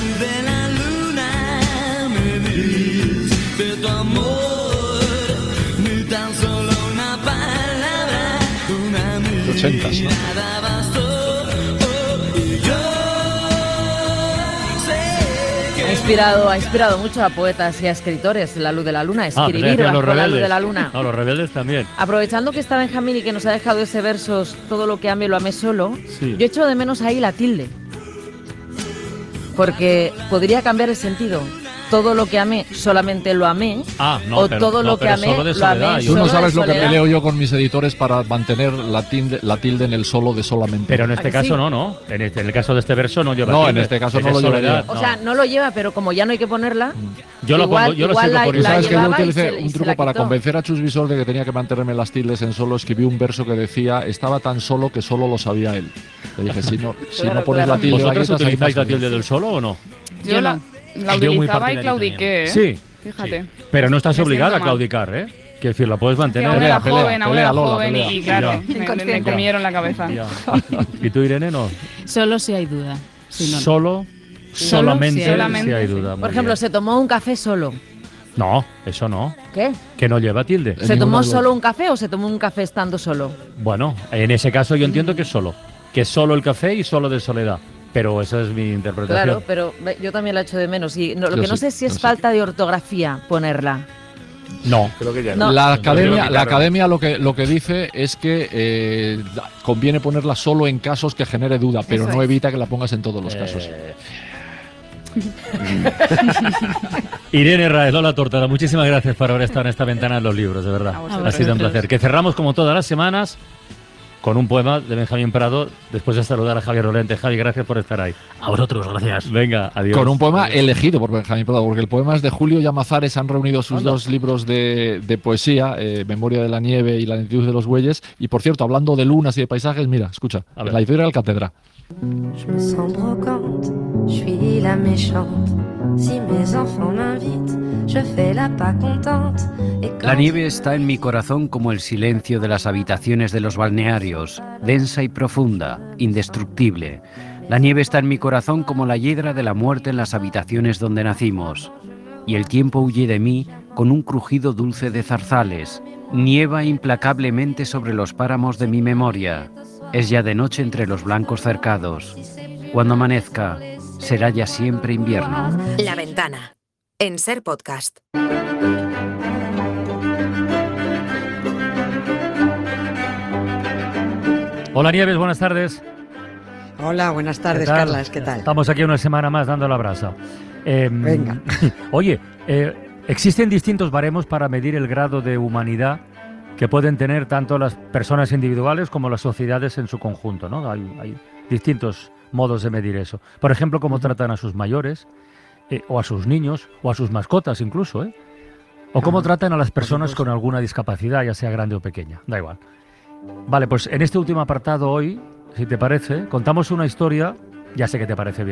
De tu amor, ni tan solo una palabra, una ochentas, ¿no? mirada bastó. Oh, y yo sé Ha que inspirado, ha inspirado mucho a poetas y a escritores La luz de la luna, Ah, escribir pensaba que bajo los la luz rebeldes. de la luna. No, los rebeldes también. Aprovechando que está Benjamín y que nos ha dejado ese versos, todo lo que amé lo amé solo, Sí. yo echo de menos ahí la tilde. Porque podría cambiar el sentido. Todo lo que amé, solamente lo amé. Ah, no, o pero- todo no, lo que pero amé, solo de lo soledad, amé yo- Tú no solo de sabes lo que soledad. peleo yo con mis editores para mantener la tilde, la tilde en el solo de solamente. Pero en este ¿A que caso sí? no, ¿no? En, este- en el caso de este verso no lleva No, tilde. en este caso Es no de lo lleva soledad, ya. O no. sea, no lo lleva, pero como ya no hay que ponerla, Yo lo igual- pongo, yo lo igual siento la- por la eso. ¿Sabes que yo llevaba y utilicé se- y un se truco la para quitó. convencer a Chus Visor de que tenía que mantenerme las tildes en solo? Escribí un verso que decía, estaba tan solo que solo lo sabía él. Le dije, si no, si Claro, no pones claro. la tilde... ¿Vosotros aquí, utilizáis la estás ahí. tilde del solo o no? Yo, Yo la, no. la Yo muy utilizaba y partidario claudiqué, ¿eh? Sí. Fíjate. Pero no estás Me obligada a siento mal. claudicar, ¿eh? Quiero decir, la puedes mantener. Aún era Pelea, pelea, joven, aún pelea, era Lola, joven pelea. y claro, Ya. me- me, me Inconsciente. comieron la cabeza. Ya. ¿Y tú, Irene, no? Solo si hay duda. Si no, no. Solo, Solo solamente, si hay- si hay duda. Muy por ejemplo, bien. se tomó un café solo. No, eso no. ¿Qué? Que no lleva tilde. ¿Se ninguna tomó duda. solo un café o se tomó un café estando solo? Bueno, en ese caso yo entiendo que es solo. Que es solo el café y solo de soledad. Pero esa es mi interpretación. Claro, pero ve, yo también la echo de menos. Y no- lo Yo que no sí, sé si yo es sí. falta de ortografía ponerla. No. Creo que ya No. La Lo academia, la quitaron. academia lo que lo que dice es que eh, da- conviene ponerla solo en casos que genere duda, pero Eso no es. evita que la pongas en todos los Eh, casos. Irene Raez, Lola Tortada, muchísimas gracias por haber estado en esta ventana de los libros, de verdad. A Ha vosotros. sido un placer. Que cerramos como todas las semanas con un poema de Benjamín Prado, después de saludar a Javier Rolente. Javi, gracias por estar ahí. A vosotros, gracias. Venga, adiós. Con un poema elegido por Benjamín Prado, porque el poema es de Julio Llamazares. Han reunido sus dos libros de, de poesía, eh, Memoria de la nieve y La lentitud de los bueyes. Y por cierto, hablando de lunas y de paisajes, mira, escucha, A ver. la editorial Cátedra. je me sens brocante, je suis la méchante. Si mes enfants m'invitent, je fais la pas contente. Et La quand nieve está en mi corazón como el silencio de las habitaciones de los balnearios, densa y profunda, indestructible. La nieve está en mi corazón como la hiedra de la muerte en las habitaciones donde nacimos. Y el tiempo huye de mí con un crujido dulce de zarzales. Nieva implacablemente sobre los páramos de mi memoria. Es ya de noche entre los blancos cercados. Cuando amanezca, será ya siempre invierno. La Ventana, en Ser Podcast. Hola Nieves, buenas tardes. Hola, buenas tardes, ¿Qué tal? Carlas, ¿qué tal? Estamos aquí una semana más dando la brasa. Eh, Venga. Oye, eh, existen distintos baremos para medir el grado de humanidad que pueden tener tanto las personas individuales como las sociedades en su conjunto, ¿no? Hay, hay distintos modos de medir eso. Por ejemplo, cómo tratan a sus mayores, eh, o a sus niños, o a sus mascotas incluso, ¿eh? O cómo Ajá, tratan a las por personas supuesto. con alguna discapacidad, ya sea grande o pequeña, da igual. Vale, pues en este último apartado hoy, si te parece, contamos una historia, ya sé que te parece bien,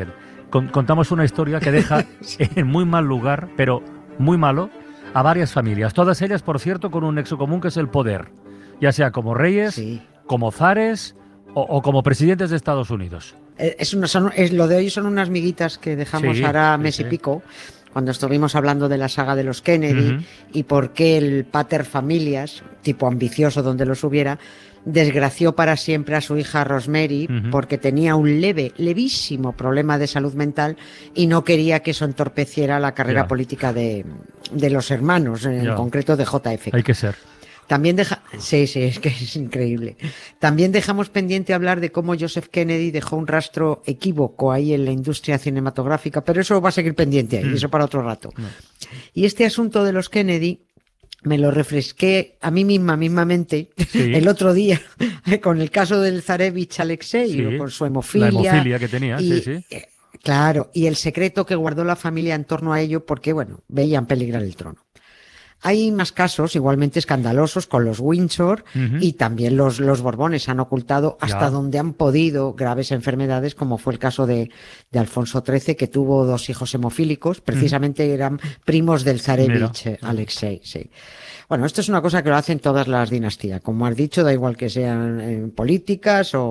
con- contamos una historia que deja en muy mal lugar, pero muy malo, a varias familias. Todas ellas, por cierto, con un nexo común que es el poder. Ya sea como reyes, como zares o, o como presidentes de Estados Unidos. Eh, Es una, son- es, lo de hoy son unas miguitas que dejamos Sí, ahora sí, mes sí. y pico, cuando estuvimos hablando de la saga de los Kennedy Ujú. y por qué el pater familias, tipo ambicioso donde los hubiera, desgració para siempre a su hija Rosemary Ujú. porque tenía un leve, levísimo problema de salud mental y no quería que eso entorpeciera la carrera Ya. política de, de los hermanos, en Ya. concreto de J F K. Hay que ser. También deja, sí, sí, es que es increíble. También dejamos pendiente hablar de cómo Joseph Kennedy dejó un rastro equívoco ahí en la industria cinematográfica, pero eso va a seguir pendiente ahí, Mm. eso para otro rato. Y este asunto de los Kennedy me lo refresqué a mí misma, mismamente, Sí. el otro día, con el caso del Zarevich Alexei, Sí. con su hemofilia. La hemofilia que tenía, y, sí, sí. eh, Claro, y el secreto que guardó la familia en torno a ello, porque, bueno, veían peligrar el trono. Hay más casos igualmente escandalosos con los Windsor Ujú. y también los, los Borbones han ocultado hasta Ya. donde han podido graves enfermedades, como fue el caso de, de Alfonso trece, que tuvo dos hijos hemofílicos, precisamente eran primos del Zarevich eh, Alexei. Sí. Bueno, esto es una cosa que lo hacen todas las dinastías. Como has dicho, da igual que sean eh, políticas o,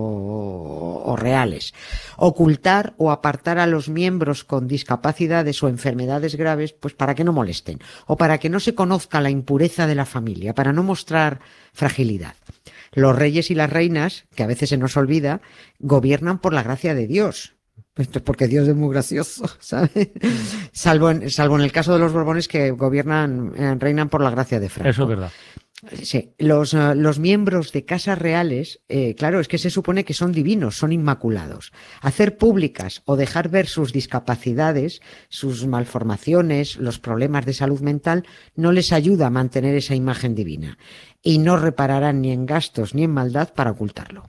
o- o reales. Ocultar o apartar a los miembros con discapacidades o enfermedades graves, pues para que no molesten. O para que no se conozca la impureza de la familia, para no mostrar fragilidad. Los reyes y las reinas, que a veces se nos olvida, gobiernan por la gracia de Dios. Esto es porque Dios es muy gracioso, ¿sabes? Salvo en, salvo en el caso de los Borbones, que gobiernan, eh, reinan por la gracia de Franco. Eso es verdad. Sí, los, eh, los miembros de casas reales, eh, claro, es que se supone que son divinos, son inmaculados. Hacer públicas o dejar ver sus discapacidades, sus malformaciones, los problemas de salud mental, no les ayuda a mantener esa imagen divina. Y no repararán ni en gastos ni en maldad para ocultarlo.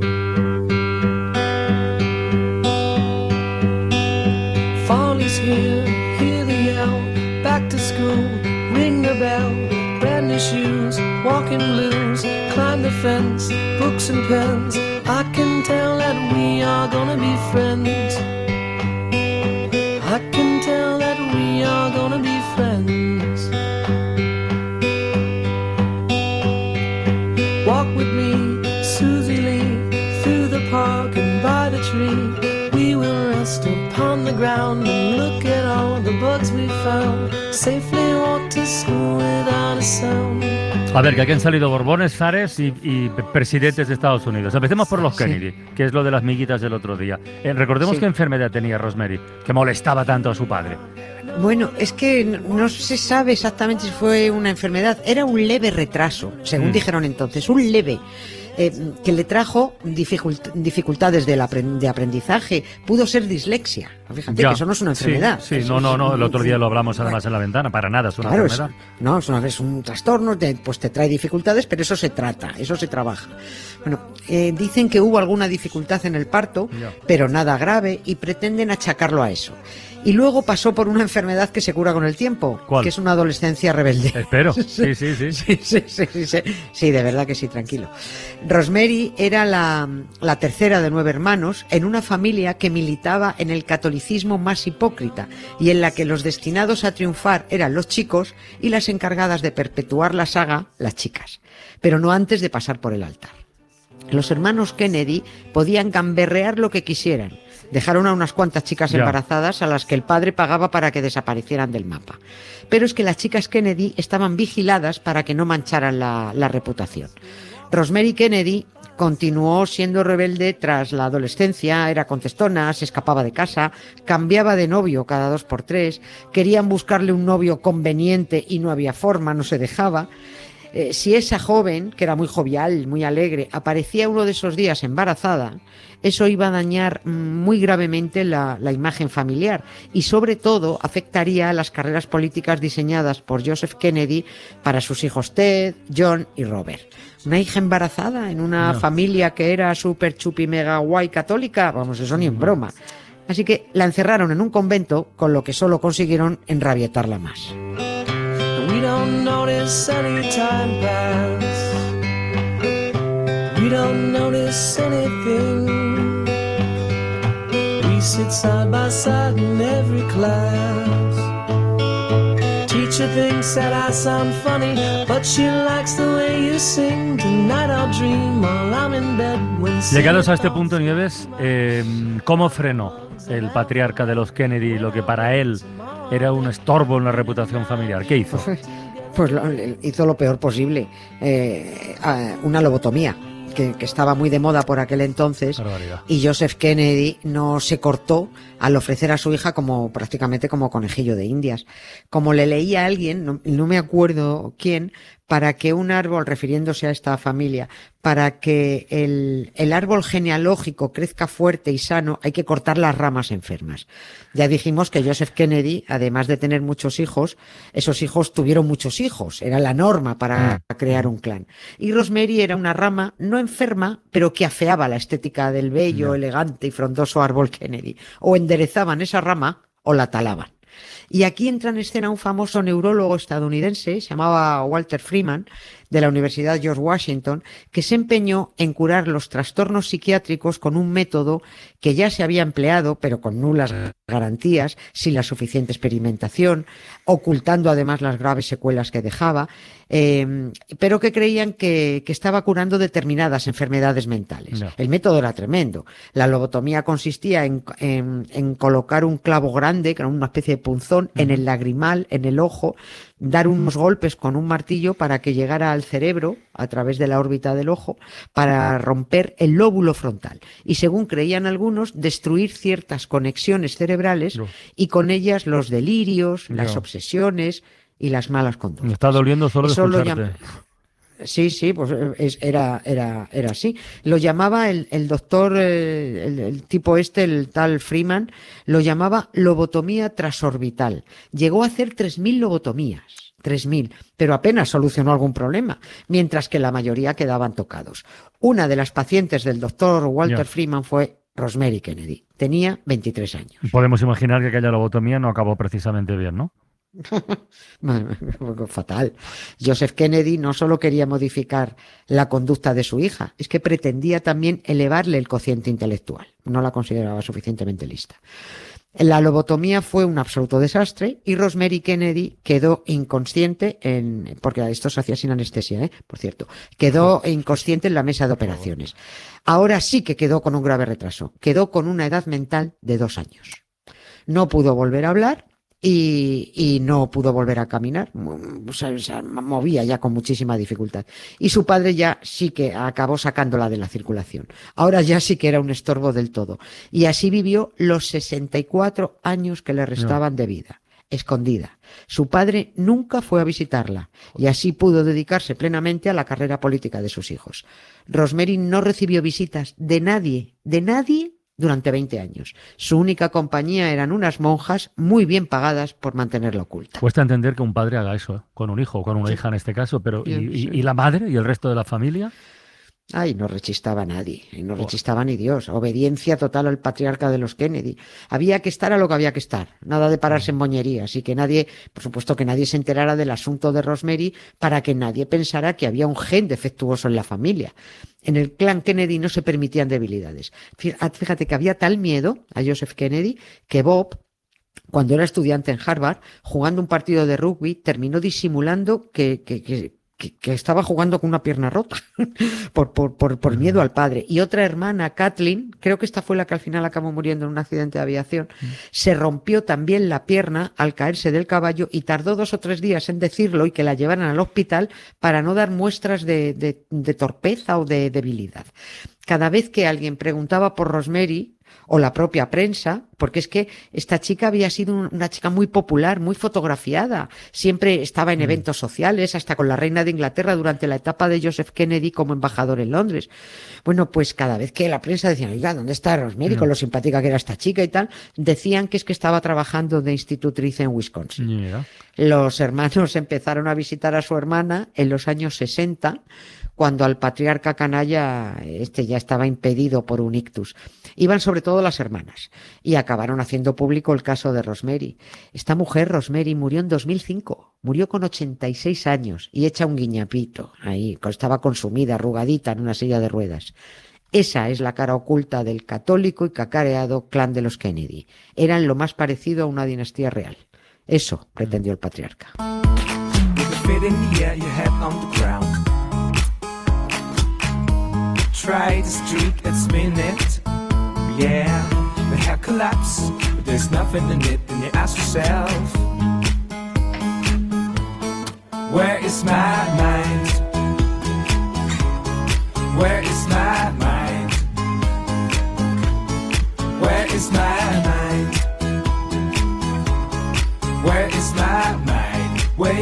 Fall is here, hear the yell, back to school, ring the bell, brand new shoes, walking blues, climb the fence, books and pens, I can tell that we are gonna be friends. I can tell that we are gonna be friends. Walk with me, Susie Lee, through the park and by the tree. We will rest upon the ground and look at all the bugs we found. Safely walk to school without a sound. A ver, que aquí han salido Borbones, zares y, y presidentes de Estados Unidos. Empecemos por los Kennedy, que es lo de las miguitas del otro día. Eh, recordemos Sí. qué enfermedad tenía Rosemary, que molestaba tanto a su padre. Bueno, es que no, no se sabe exactamente si fue una enfermedad. Era un leve retraso, según Mm. dijeron entonces, un leve. eh, que le trajo dificult- dificultades del apren- de aprendizaje. Pudo ser dislexia. Fíjate Ya. que eso no es una Sí, enfermedad. Sí, Es- no, no, no. El es- otro día lo hablamos además en la ventana. Para nada, es una Claro, es, enfermedad. no, es, una, es un trastorno, te- pues te trae dificultades, pero eso se trata, eso se trabaja. Bueno, eh, dicen que hubo alguna dificultad en el parto, Ya. pero nada grave, y pretenden achacarlo a eso. Y luego pasó por una enfermedad que se cura con el tiempo, ¿Cuál? que es una adolescencia rebelde. Espero. Sí, sí, sí. Sí, sí, sí, sí, sí. Sí, de verdad que sí, tranquilo. Rosemary era la, la tercera de nueve hermanos en una familia que militaba en el catolicismo más hipócrita y en la que los destinados a triunfar eran los chicos y las encargadas de perpetuar la saga, las chicas, pero no antes de pasar por el altar. Los hermanos Kennedy podían gamberrear lo que quisieran. Dejaron a unas cuantas chicas Ya. embarazadas a las que el padre pagaba para que desaparecieran del mapa. Pero es que las chicas Kennedy estaban vigiladas para que no mancharan la, la reputación. Rosemary Kennedy continuó siendo rebelde tras la adolescencia, era contestona, se escapaba de casa, cambiaba de novio cada dos por tres, querían buscarle un novio conveniente y no había forma, no se dejaba. Eh, si esa joven, que era muy jovial, muy alegre, aparecía uno de esos días embarazada, eso iba a dañar mm, muy gravemente la, la imagen familiar y sobre todo afectaría a las carreras políticas diseñadas por Joseph Kennedy para sus hijos Ted, John y Robert. Una hija embarazada en una No. familia que era súper chupi mega guay católica, vamos, eso ni en broma. Así que la encerraron en un convento, con lo que solo consiguieron enrabietarla más. We don't notice any time pass. We don't notice anything. We sit sit side by side in every class. Teacher thinks that I sound funny, but she likes the way you sing. Tonight I'll dream while I'm in bed when Llegados a este punto, Nieves, eh, ¿cómo frenó el patriarca de los Kennedy lo que para él era un estorbo en la reputación familiar? ¿Qué hizo? Pues lo, hizo lo peor posible, eh, una lobotomía. Que, que estaba muy de moda por aquel entonces. Barbaridad. Y Joseph Kennedy no se cortó al ofrecer a su hija como prácticamente como conejillo de indias. Como le leía a alguien, no, no me acuerdo quién, para que un árbol, refiriéndose a esta familia, para que el, el árbol genealógico crezca fuerte y sano, hay que cortar las ramas enfermas. Ya dijimos que Joseph Kennedy, además de tener muchos hijos, esos hijos tuvieron muchos hijos. Era la norma para crear un clan. Y Rosemary era una rama no enferma, pero que afeaba la estética del bello, no. elegante y frondoso árbol Kennedy. O enderezaban esa rama o la talaban. Y aquí entra en escena un famoso neurólogo estadounidense, se llamaba Walter Freeman, de la Universidad George Washington, que se empeñó en curar los trastornos psiquiátricos con un método que ya se había empleado, pero con nulas garantías, sin la suficiente experimentación, ocultando además las graves secuelas que dejaba, eh, pero que creían que, que estaba curando determinadas enfermedades mentales. No. El método era tremendo. La lobotomía consistía en, en, en colocar un clavo grande, que era una especie de punzón, uh-huh. en el lagrimal, en el ojo, dar unos golpes con un martillo para que llegara al cerebro a través de la órbita del ojo para romper el lóbulo frontal y, según creían algunos, destruir ciertas conexiones cerebrales no. y con ellas los delirios, no. las obsesiones y las malas conductas. Me está doliendo solo de escucharte. Llama... Sí, sí, pues es, era, era, era así. Lo llamaba el, el doctor, el, el tipo este, el tal Freeman, lo llamaba lobotomía transorbital. Llegó a hacer tres mil lobotomías, tres mil, pero apenas solucionó algún problema, mientras que la mayoría quedaban tocados. Una de las pacientes del doctor Walter yeah. Freeman fue Rosemary Kennedy. Tenía veintitrés años. Podemos imaginar que aquella lobotomía no acabó precisamente bien, ¿no? Fatal. Joseph Kennedy no solo quería modificar la conducta de su hija, es que pretendía también elevarle el cociente intelectual. No la consideraba suficientemente lista. La lobotomía fue un absoluto desastre y Rosemary Kennedy quedó inconsciente en, porque esto se hacía sin anestesia, ¿eh? Por cierto, quedó inconsciente en la mesa de operaciones. Ahora sí que quedó con un grave retraso. Quedó con una edad mental de dos años. No pudo volver a hablar. Y, y no pudo volver a caminar, o sea, se movía ya con muchísima dificultad. Y su padre ya sí que acabó sacándola de la circulación. Ahora ya sí que era un estorbo del todo. Y así vivió los sesenta y cuatro años que le restaban no. de vida, escondida. Su padre nunca fue a visitarla y así pudo dedicarse plenamente a la carrera política de sus hijos. Rosemary no recibió visitas de nadie, de nadie, durante veinte años. Su única compañía eran unas monjas muy bien pagadas por mantenerla oculta. Cuesta entender que un padre haga eso, ¿eh? Con un hijo o con una sí. hija en este caso, pero ¿y, y, ¿y la madre y el resto de la familia? Ay, no rechistaba a nadie, no rechistaba ni Dios. Obediencia total al patriarca de los Kennedy. Había que estar a lo que había que estar, nada de pararse en moñerías y que nadie, por supuesto que nadie se enterara del asunto de Rosemary para que nadie pensara que había un gen defectuoso en la familia. En el clan Kennedy no se permitían debilidades. Fíjate que había tal miedo a Joseph Kennedy que Bob, cuando era estudiante en Harvard, jugando un partido de rugby, terminó disimulando que... que, que Que, que estaba jugando con una pierna rota por, por, por, por miedo al padre. Y otra hermana, Kathleen, creo que esta fue la que al final acabó muriendo en un accidente de aviación, mm. se rompió también la pierna al caerse del caballo y tardó dos o tres días en decirlo y que la llevaran al hospital para no dar muestras de, de, de torpeza o de debilidad. Cada vez que alguien preguntaba por Rosemary, o la propia prensa, porque es que esta chica había sido una chica muy popular, muy fotografiada, siempre estaba en eventos sociales, hasta con la reina de Inglaterra durante la etapa de Joseph Kennedy como embajador en Londres. Bueno, pues cada vez que la prensa decía, oiga, ¿dónde está Rosemary? Con lo simpática que era esta chica y tal, decían que es que estaba trabajando de institutriz en Wisconsin. Yeah. Los hermanos empezaron a visitar a su hermana en los años sesenta, cuando al patriarca canalla este ya estaba impedido por un ictus. Iban sobre todo las hermanas y acabaron haciendo público el caso de Rosemary. Esta mujer, Rosemary, murió en dos mil cinco, murió con ochenta y seis años y hecha un guiñapito, ahí estaba consumida, arrugadita en una silla de ruedas. Esa es la cara oculta del católico y cacareado clan de los Kennedy. Eran lo más parecido a una dinastía real. Eso pretendió el patriarca. Try to streak and spin it. Yeah, the hair collapse, but there's nothing in it. And you ask yourself, where is my mind? Where is my mind? Where is my mind? Where is my mind?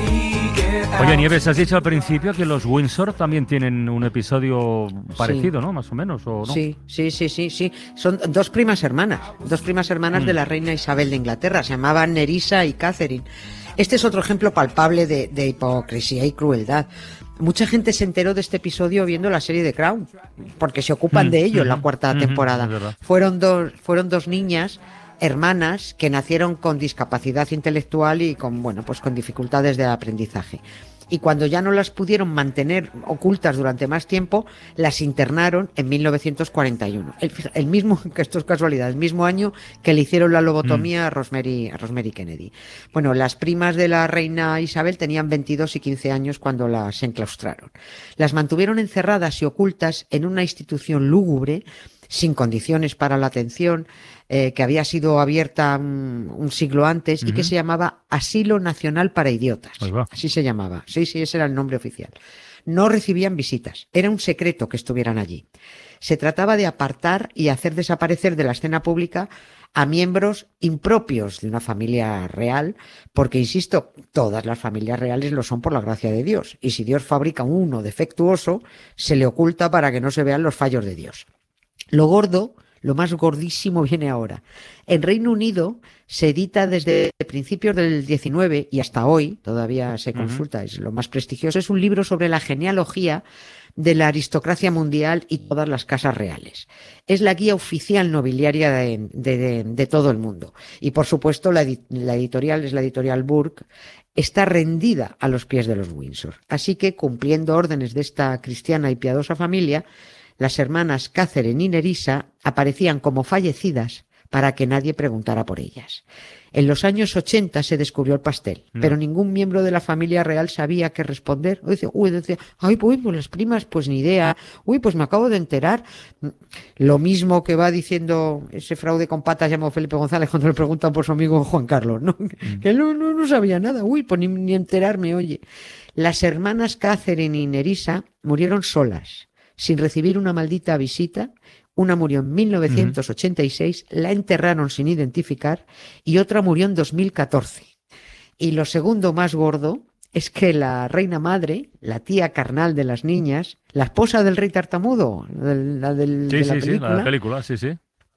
Wait it out. Oye, Nieves, has dicho al principio que los Windsor también tienen un episodio parecido, sí, ¿no? Más o menos, ¿o no? Sí, sí, sí, sí, sí. Son dos primas hermanas, dos primas hermanas mm. de la reina Isabel de Inglaterra. Se llamaban Nerissa y Catherine. Este es otro ejemplo palpable de, de hipocresía y crueldad. Mucha gente se enteró de este episodio viendo la serie de Crown, porque se ocupan mm, de ello en mm, la cuarta mm, temporada. Mm, fueron dos, fueron dos niñas hermanas que nacieron con discapacidad intelectual y con, bueno, pues con dificultades de aprendizaje. Y cuando ya no las pudieron mantener ocultas durante más tiempo, las internaron en mil novecientos cuarenta y uno. El, el mismo, que esto es casualidad, el mismo año que le hicieron la lobotomía mm. a, Rosemary, a Rosemary Kennedy. Bueno, las primas de la reina Isabel tenían veintidós y quince años cuando las enclaustraron. Las mantuvieron encerradas y ocultas en una institución lúgubre, sin condiciones para la atención, eh, que había sido abierta un, un siglo antes uh-huh. y que se llamaba Asilo Nacional para Idiotas. Así se llamaba. Sí, sí, ese era el nombre oficial. No recibían visitas. Era un secreto que estuvieran allí. Se trataba de apartar y hacer desaparecer de la escena pública a miembros impropios de una familia real, porque, insisto, todas las familias reales lo son por la gracia de Dios. Y si Dios fabrica uno defectuoso, se le oculta para que no se vean los fallos de Dios. Lo gordo, lo más gordísimo viene ahora. En Reino Unido se edita desde principios del diecinueve y hasta hoy, todavía se consulta, uh-huh. es lo más prestigioso, es un libro sobre la genealogía de la aristocracia mundial y todas las casas reales. Es la guía oficial nobiliaria de, de, de, de todo el mundo. Y por supuesto la, la editorial es la editorial Burke, está rendida a los pies de los Windsor. Así que, cumpliendo órdenes de esta cristiana y piadosa familia, las hermanas Catherine y Nerissa aparecían como fallecidas para que nadie preguntara por ellas. En los años ochenta se descubrió el pastel, no. pero ningún miembro de la familia real sabía qué responder. O decía, uy, decía, ay, pues, pues las primas, pues ni idea. Uy, pues me acabo de enterar. Lo mismo que va diciendo ese fraude con patas llamado Felipe González cuando le preguntan por su amigo Juan Carlos, ¿no? Mm. Que no, no, no sabía nada. Uy, pues ni, ni enterarme, oye. Las hermanas Catherine y Nerissa murieron solas, sin recibir una maldita visita. Una murió en mil novecientos ochenta y seis, uh-huh. la enterraron sin identificar, y otra murió en dos mil catorce. Y lo segundo más gordo es que la reina madre, la tía carnal de las niñas, la esposa del rey tartamudo, la del, sí, de la sí, película, sí, la película, sí, sí.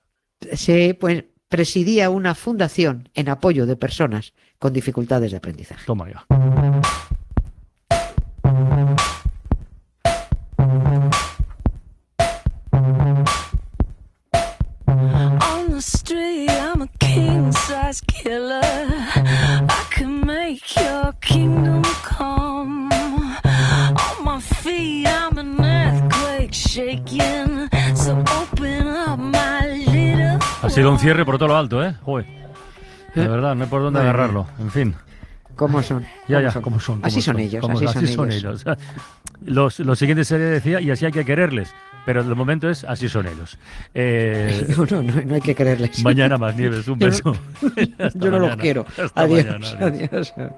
Se, pues, presidía una fundación en apoyo de personas con dificultades de aprendizaje. Toma ya. The street, I'm a king-size killer. I can make your kingdom come. On my feet, I'm an earthquake shaking. So open up my little. Ha sido un cierre por todo lo alto, ¿eh? Joder. De verdad, no hay por dónde agarrarlo. En fin. ¿Cómo son? Ya, ya, son? ¿cómo son? Así ¿Cómo son son? ellos, ¿Cómo así, así son, son ellos. ellos. Los, los siguientes series decía, y así hay que quererles. Pero el momento es, así son ellos. Eh, no, no, no, no hay que quererles. Mañana más, Nieves, un beso. Yo no, yo no los quiero. Hasta adiós, mañana, adiós. adiós.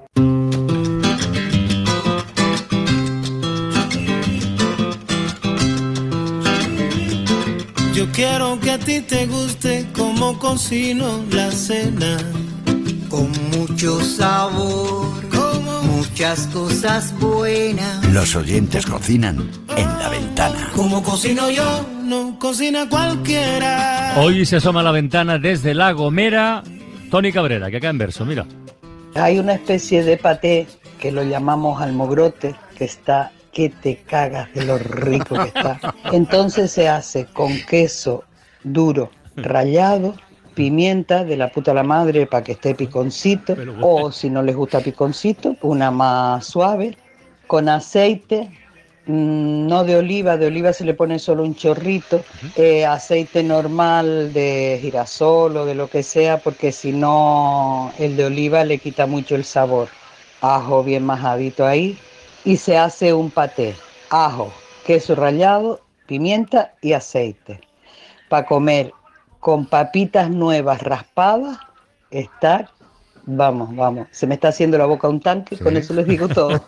Yo quiero que a ti te guste como cocino la cena, con mucho sabor, como muchas cosas buenas. Los oyentes cocinan en La Ventana. Como cocino yo, no cocina cualquiera. Hoy se asoma a la ventana desde La Gomera Tony Cabrera, que acá en verso, mira. Hay una especie de paté que lo llamamos almogrote, que está que te cagas de lo rico que está. Entonces se hace con queso duro rallado, pimienta de la puta la madre para que esté piconcito, o si no les gusta piconcito, una más suave, con aceite, no de oliva, de oliva se le pone solo un chorrito, eh, aceite normal de girasol o de lo que sea, porque si no el de oliva le quita mucho el sabor. Ajo bien majadito ahí y se hace un paté, ajo, queso rallado, pimienta y aceite. Para comer con papitas nuevas raspadas, está, vamos, vamos, se me está haciendo la boca un tanque, sí. Con eso les digo todo.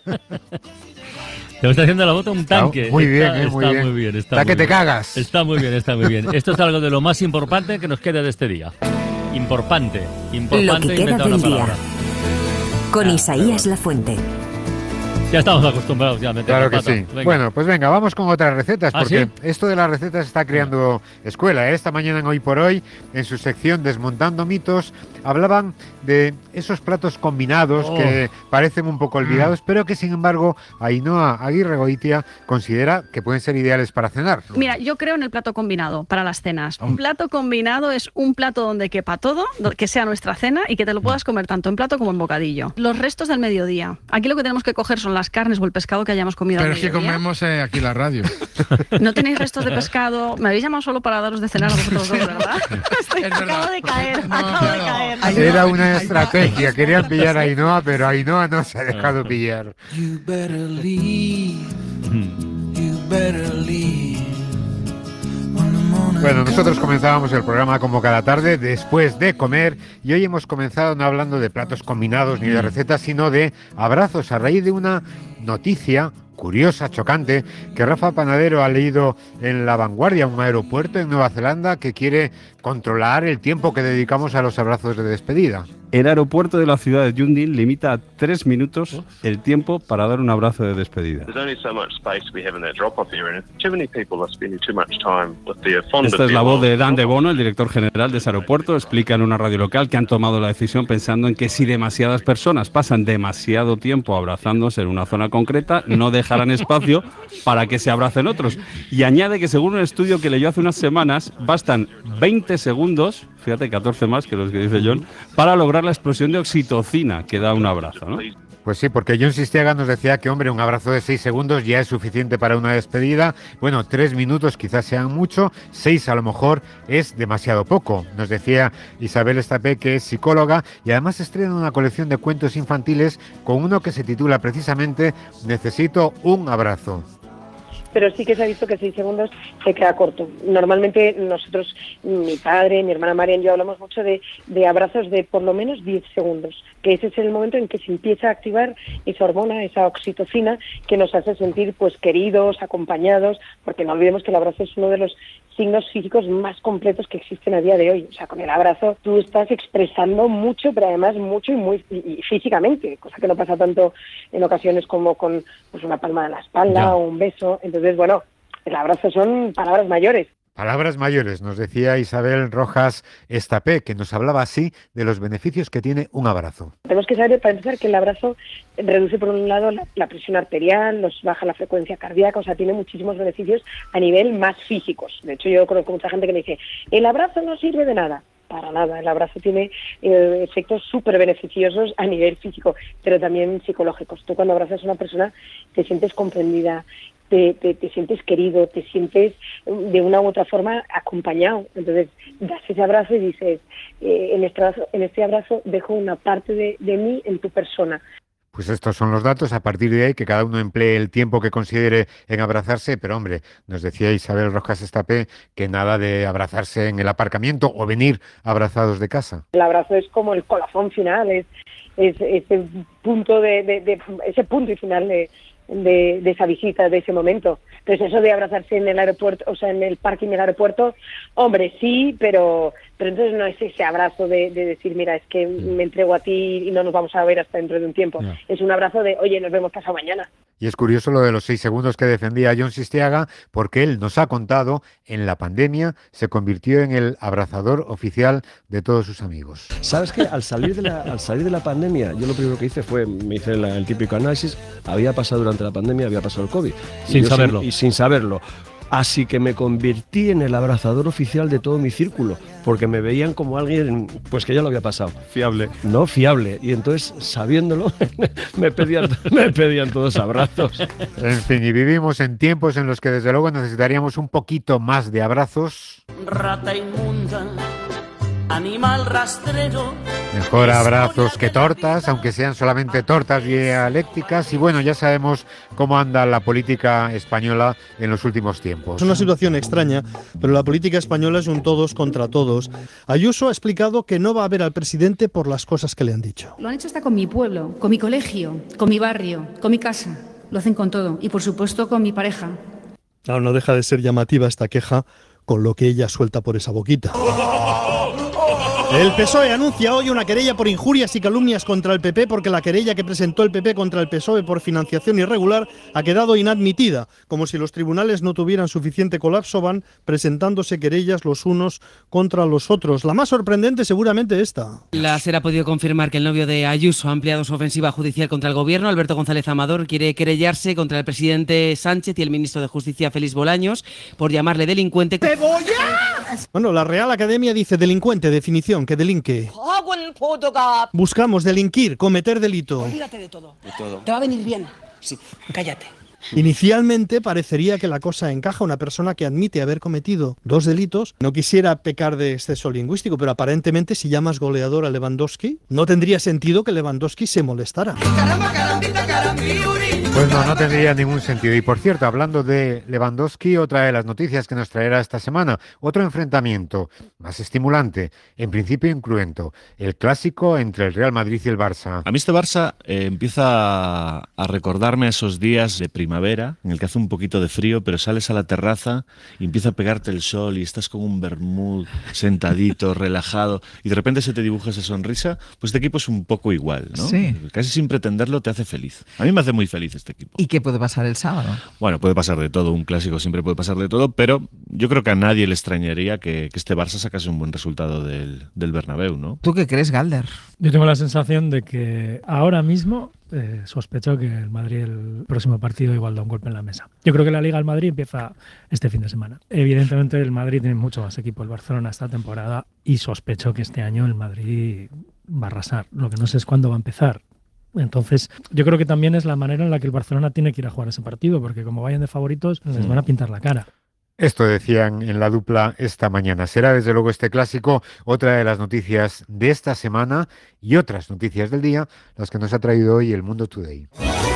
Te está haciendo la boca un tanque. Muy bien, está, eh, muy está bien. muy bien. Está, está muy que bien. te cagas. Está muy bien, está muy bien. Esto es algo de lo más importante que nos queda de este día. Importante, importante. Lo que queda del día. Con ah, Isaías Lafuente. Ya estamos acostumbrados ya a meter Claro la que pata. sí. Venga. Bueno, pues venga, vamos con otras recetas, ¿Ah, porque sí? esto de las recetas está creando escuela. ¿eh? Esta mañana en Hoy por Hoy, en su sección Desmontando Mitos, hablaban de esos platos combinados Oh. que parecen un poco olvidados, pero que sin embargo Ainhoa Aguirre Goitia considera que pueden ser ideales para cenar. Mira, yo creo en el plato combinado para las cenas. Un plato combinado es un plato donde quepa todo, do- que sea nuestra cena y que te lo puedas comer tanto en plato como en bocadillo. Los restos del mediodía. Aquí lo que tenemos que coger son las carnes o el pescado que hayamos comido Pero al es que mediodía. comemos eh, aquí la radio. No tenéis restos de pescado. Me habéis llamado solo para daros de cenar a vosotros dos, ¿verdad? Estoy- acabo de caer, acabo de caer. Era una estrategia, querían pillar a Ainhoa, pero Ainhoa no se ha dejado pillar. You better leave, you better leave. Bueno, nosotros comenzábamos el programa como cada tarde, después de comer, y hoy hemos comenzado no hablando de platos combinados ni de recetas, sino de abrazos, a raíz de una noticia curiosa, chocante, que Rafa Panadero ha leído en La Vanguardia, un aeropuerto en Nueva Zelanda que quiere controlar el tiempo que dedicamos a los abrazos de despedida. El aeropuerto de la ciudad de Yundin limita a tres minutos el tiempo para dar un abrazo de despedida. Esta es la voz de Dan de Bono, el director general de ese aeropuerto. Explica en una radio local que han tomado la decisión pensando en que si demasiadas personas pasan demasiado tiempo abrazándose en una zona concreta, no dejarán espacio para que se abracen otros. Y añade que según un estudio que leyó hace unas semanas, bastan veinte segundos, fíjate, catorce más que los que dice John, para lograr la explosión de oxitocina que da un abrazo, ¿no? Pues sí, porque John Sistiaga nos decía que, hombre, un abrazo de seis segundos ya es suficiente para una despedida. Bueno, tres minutos quizás sean mucho, seis a lo mejor es demasiado poco. Nos decía Isabel Estapé, que es psicóloga y además estrena una colección de cuentos infantiles con uno que se titula precisamente Necesito un abrazo. Pero sí que se ha visto que seis segundos se queda corto. Normalmente nosotros, mi padre, mi hermana María y yo hablamos mucho de, de abrazos de por lo menos diez segundos, que ese es el momento en que se empieza a activar esa hormona, esa oxitocina, que nos hace sentir pues queridos, acompañados, porque no olvidemos que el abrazo es uno de los signos físicos más completos que existen a día de hoy. O sea, con el abrazo tú estás expresando mucho, pero además mucho y muy y, y físicamente, cosa que no pasa tanto en ocasiones como con pues una palma de la espalda Ya. o un beso. Entonces, bueno, el abrazo son palabras mayores. Palabras mayores, nos decía Isabel Rojas Estapé, que nos hablaba así de los beneficios que tiene un abrazo. Tenemos que saber, para empezar, que el abrazo reduce, por un lado, la, la presión arterial, nos baja la frecuencia cardíaca, o sea, tiene muchísimos beneficios a nivel más físicos. De hecho, yo conozco mucha gente que me dice, el abrazo no sirve de nada. Para nada, el abrazo tiene eh, efectos súper beneficiosos a nivel físico, pero también psicológicos. Tú cuando abrazas a una persona te sientes comprendida, Te, te, te sientes querido, te sientes de una u otra forma acompañado. Entonces das ese abrazo y dices, eh, en, este abrazo, en este abrazo dejo una parte de, de mí en tu persona. Pues estos son los datos, a partir de ahí que cada uno emplee el tiempo que considere en abrazarse, pero hombre, nos decía Isabel Rojas Estapé que nada de abrazarse en el aparcamiento o venir abrazados de casa. El abrazo es como el colofón final, es, es ese punto de, de, de ese punto y final de De, de esa visita, de ese momento. Entonces eso de abrazarse en el aeropuerto, o sea, en el parking del aeropuerto, hombre, sí, pero pero entonces no es ese abrazo de, de decir, mira, es que me entrego a ti y no nos vamos a ver hasta dentro de un tiempo. No. Es un abrazo de, oye, nos vemos pasado mañana. Y es curioso lo de los seis segundos que defendía John Sistiaga, porque él nos ha contado, en la pandemia se convirtió en el abrazador oficial de todos sus amigos. ¿Sabes qué? Al salir de la, al salir de la pandemia, yo lo primero que hice fue, me hice la- el típico análisis, había pasado durante la pandemia, había pasado el COVID. Y Sin yo saberlo. y sin saberlo. Así que me convertí en el abrazador oficial de todo mi círculo, porque me veían como alguien pues que ya lo había pasado. Fiable. No, fiable. Y entonces, sabiéndolo, me pedían, me pedían todos abrazos. En fin, y vivimos en tiempos en los que desde luego necesitaríamos un poquito más de abrazos. Rata inmunda, animal rastrero. Mejor abrazos que tortas, aunque sean solamente tortas dialécticas. Y bueno, ya sabemos cómo anda la política española en los últimos tiempos. Es una situación extraña, pero la política española es un todos contra todos. Ayuso ha explicado que no va a ver al presidente por las cosas que le han dicho. Lo han hecho hasta con mi pueblo, con mi colegio, con mi barrio, con mi casa. Lo hacen con todo y, por supuesto, con mi pareja. No, no deja de ser llamativa esta queja con lo que ella suelta por esa boquita. El P S O E anuncia hoy una querella por injurias y calumnias contra el P P porque la querella que presentó el P P contra el P S O E por financiación irregular ha quedado inadmitida. Como si los tribunales no tuvieran suficiente colapso, van presentándose querellas los unos contra los otros. La más sorprendente seguramente esta. La SER ha podido confirmar que el novio de Ayuso ha ampliado su ofensiva judicial contra el gobierno. Alberto González Amador quiere querellarse contra el presidente Sánchez y el ministro de Justicia Félix Bolaños por llamarle delincuente. Bueno, la Real Academia dice delincuente, definición, que delinque. Buscamos delinquir, cometer delito. Olvídate de todo. De todo. Te va a venir bien. Sí, cállate. Inicialmente parecería que la cosa encaja a una persona que admite haber cometido dos delitos. No quisiera pecar de exceso lingüístico, pero aparentemente si llamas goleador a Lewandowski, no tendría sentido que Lewandowski se molestara. Pues no, no tendría ningún sentido. Y por cierto, hablando de Lewandowski, otra de las noticias que nos traerá esta semana, otro enfrentamiento más estimulante, en principio incruento, el clásico entre el Real Madrid y el Barça. A mí este Barça eh, empieza a recordarme esos días de primavera en el que hace un poquito de frío, pero sales a la terraza y empieza a pegarte el sol y estás con un vermut sentadito, relajado, y de repente se te dibuja esa sonrisa. Pues este equipo es un poco igual, ¿no? Sí. Casi sin pretenderlo te hace feliz. A mí me hace muy feliz este equipo. ¿Y qué puede pasar el sábado? Bueno, puede pasar de todo, un clásico siempre puede pasar de todo, pero yo creo que a nadie le extrañaría que, que este Barça sacase un buen resultado del, del Bernabéu, ¿no? ¿Tú qué crees, Galder? Yo tengo la sensación de que ahora mismo eh, sospecho que el Madrid el próximo partido igual da un golpe en la mesa. Yo creo que la Liga del Madrid empieza este fin de semana. Evidentemente el Madrid tiene mucho más equipo, el Barcelona esta temporada, y sospecho que este año el Madrid va a arrasar. Lo que no sé es cuándo va a empezar. Entonces, yo creo que también es la manera en la que el Barcelona tiene que ir a jugar ese partido, porque como vayan de favoritos, les van a pintar la cara. Esto decían en la dupla esta mañana. Será desde luego este clásico otra de las noticias de esta semana y otras noticias del día, las que nos ha traído hoy el Mundo Today.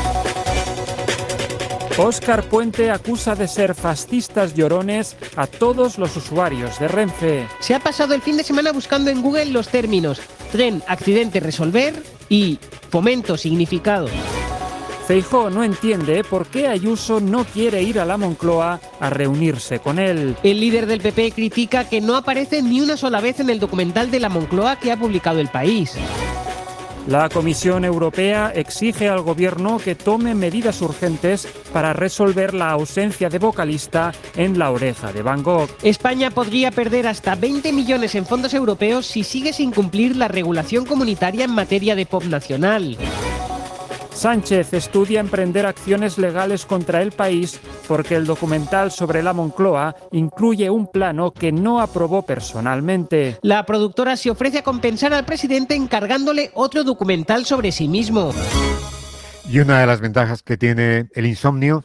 Óscar Puente acusa de ser fascistas llorones a todos los usuarios de Renfe. Se ha pasado el fin de semana buscando en Google los términos tren, accidente, resolver y fomento, significado. Feijóo no entiende por qué Ayuso no quiere ir a la Moncloa a reunirse con él. El líder del P P critica que no aparece ni una sola vez en el documental de la Moncloa que ha publicado El País. La Comisión Europea exige al gobierno que tome medidas urgentes para resolver la ausencia de vocalista en La Oreja de Van Gogh. España podría perder hasta veinte millones en fondos europeos si sigue sin cumplir la regulación comunitaria en materia de pop nacional. Sánchez estudia emprender acciones legales contra El País porque el documental sobre la Moncloa incluye un plano que no aprobó personalmente. La productora se ofrece a compensar al presidente encargándole otro documental sobre sí mismo. Y una de las ventajas que tiene el insomnio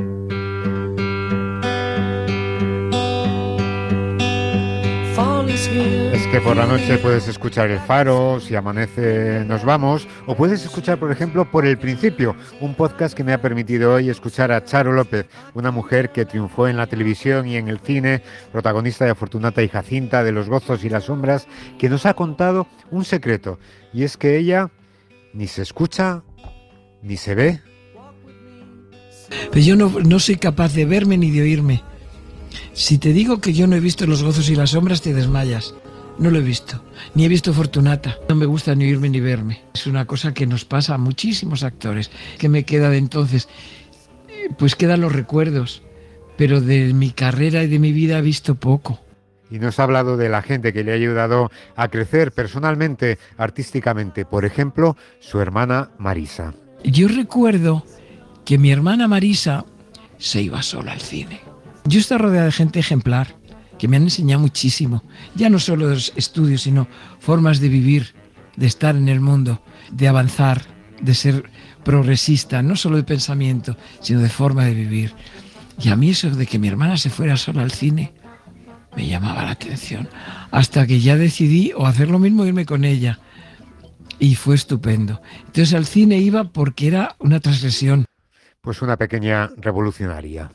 es que por la noche puedes escuchar El Faro, si amanece nos vamos, o puedes escuchar, por ejemplo, Por el Principio, un podcast que me ha permitido hoy escuchar a Charo López, una mujer que triunfó en la televisión y en el cine, protagonista de Afortunata y Jacinta, de Los Gozos y las Sombras, que nos ha contado un secreto, y es que ella ni se escucha ni se ve. Pero yo no, no soy capaz de verme ni de oírme. Si te digo que yo no he visto Los Gozos y las Sombras, te desmayas. No lo he visto, ni he visto Fortunata. No me gusta ni oírme ni verme. Es una cosa que nos pasa a muchísimos actores. ¿Qué me queda de entonces? Pues quedan los recuerdos, pero de mi carrera y de mi vida he visto poco. Y nos ha hablado de la gente que le ha ayudado a crecer personalmente, artísticamente. Por ejemplo, su hermana Marisa. Yo recuerdo que mi hermana Marisa se iba sola al cine. Yo estoy rodeada de gente ejemplar, que me han enseñado muchísimo. Ya no solo de los estudios, sino formas de vivir, de estar en el mundo, de avanzar, de ser progresista, no solo de pensamiento, sino de forma de vivir. Y a mí eso de que mi hermana se fuera sola al cine me llamaba la atención, hasta que ya decidí o hacer lo mismo o irme con ella. Y fue estupendo. Entonces al cine iba porque era una transgresión. Pues una pequeña revolucionaria.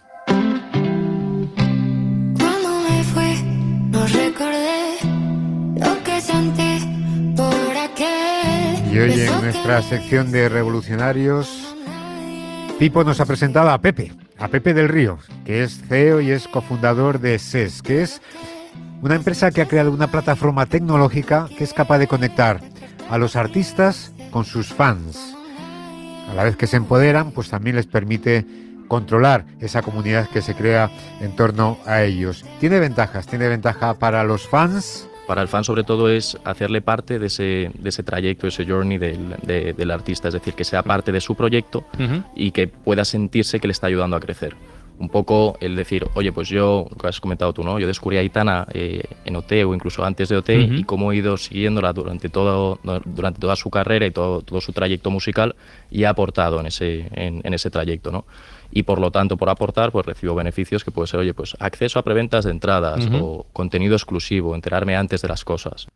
Cuando me fue, no recordé lo que sentí por aquel. Y hoy en nuestra sección de revolucionarios, Pipo nos ha presentado a Pepe, a Pepe del Río, que es C E O y es cofundador de S E S, que es una empresa que ha creado una plataforma tecnológica que es capaz de conectar a los artistas con sus fans. A la vez que se empoderan, pues también les permite controlar esa comunidad que se crea en torno a ellos. Tiene ventajas, tiene ventaja para los fans. Para el fan, sobre todo, es hacerle parte de ese, de ese trayecto, ese journey del, de, del artista, es decir, que sea parte de su proyecto uh-huh. y que pueda sentirse que le está ayudando a crecer. Un poco el decir, oye, pues yo, lo que has comentado tú, ¿no? Yo descubrí a Aitana eh, en O T o incluso antes de O T uh-huh. y cómo he ido siguiéndola durante, todo, durante toda su carrera y todo, todo su trayecto musical y ha aportado en ese, en, en ese trayecto, ¿no? Y por lo tanto, por aportar, pues recibo beneficios que puede ser, oye, pues acceso a preventas de entradas uh-huh. o contenido exclusivo, enterarme antes de las cosas.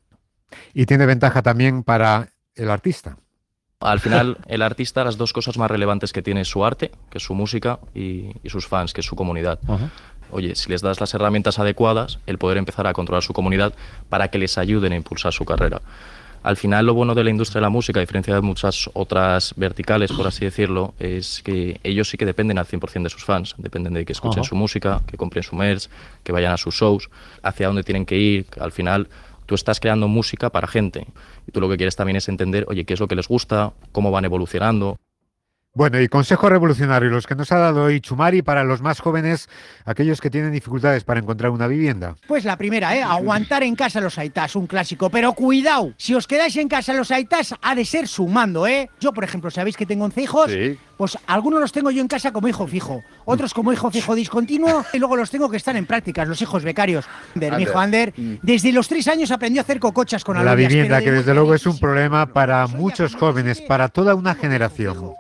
Y tiene ventaja también para el artista. Al final, el artista, las dos cosas más relevantes que tiene es su arte, que es su música, y, y sus fans, que es su comunidad. Uh-huh. Oye, si les das las herramientas adecuadas, el poder empezar a controlar su comunidad para que les ayuden a impulsar su carrera. Al final, lo bueno de la industria de la música, a diferencia de muchas otras verticales, por así decirlo, es que ellos sí que dependen al cien por ciento de sus fans. Dependen de que escuchen uh-huh. su música, que compren su merch, que vayan a sus shows, hacia dónde tienen que ir. Al final, tú estás creando música para gente. Y tú lo que quieres también es entender, oye, qué es lo que les gusta, cómo van evolucionando. Bueno, y consejo revolucionario, los que nos ha dado hoy Chumari para los más jóvenes, aquellos que tienen dificultades para encontrar una vivienda. Pues la primera, ¿eh? Aguantar en casa los aitas, un clásico. Pero cuidado, si os quedáis en casa los aitas, ha de ser sumando, ¿eh? Yo, por ejemplo, ¿sabéis que tengo once hijos? Sí. Pues algunos los tengo yo en casa como hijo fijo, otros como hijo fijo discontinuo y luego los tengo que estar en prácticas, los hijos becarios. Ander, mi hijo Ander, desde los tres años aprendió a hacer cocochas con la vivienda, que desde luego es un problema para muchos jóvenes, para toda una generación.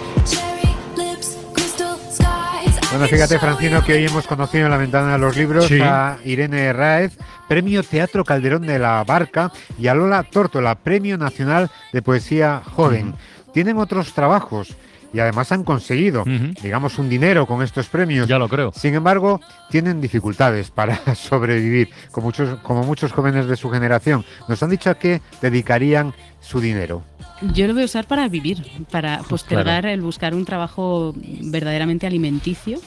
Bueno, fíjate, Francino, que hoy hemos conocido en la ventana de los libros sí. a Irene Ráez, Premio Teatro Calderón de la Barca, y a Lola Tórtola, Premio Nacional de Poesía Joven. Uh-huh. Tienen otros trabajos y además han conseguido, uh-huh. digamos, un dinero con estos premios. Ya lo creo. Sin embargo, tienen dificultades para sobrevivir, como muchos, como muchos jóvenes de su generación. Nos han dicho a qué dedicarían su dinero. Yo lo voy a usar para vivir, para postergar claro. el buscar un trabajo verdaderamente alimenticio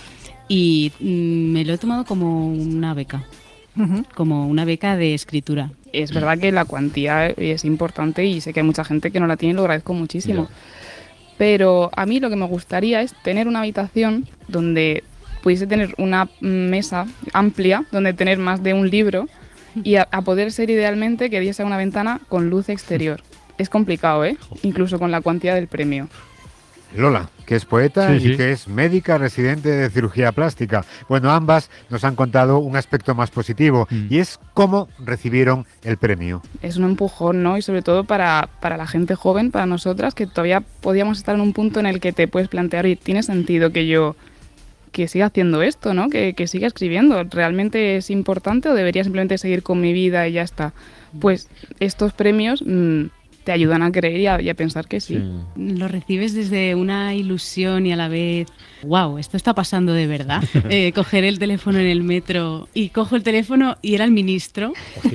y mm, me lo he tomado como una beca, uh-huh. como una beca de escritura. Es verdad que la cuantía es importante y sé que hay mucha gente que no la tiene y lo agradezco muchísimo. Yeah. Pero a mí lo que me gustaría es tener una habitación donde pudiese tener una mesa amplia, donde tener más de un libro y a, a poder ser idealmente que diese una ventana con luz exterior. Es complicado, ¿eh? Incluso con la cuantía del premio. Lola, que es poeta sí, y sí. que es médica residente de cirugía plástica. Bueno, ambas nos han contado un aspecto más positivo mm. y es cómo recibieron el premio. Es un empujón, ¿no? Y sobre todo para, para la gente joven, para nosotras, que todavía podíamos estar en un punto en el que te puedes plantear, y tiene sentido que yo que siga haciendo esto, ¿no? Que, que siga escribiendo. ¿Realmente es importante o debería simplemente seguir con mi vida y ya está? Pues estos premios Mmm, te ayudan a creer y a, y a pensar que sí. sí. Lo recibes desde una ilusión y a la vez, wow, esto está pasando de verdad. Eh, coger el teléfono en el metro y cojo el teléfono y era el ministro.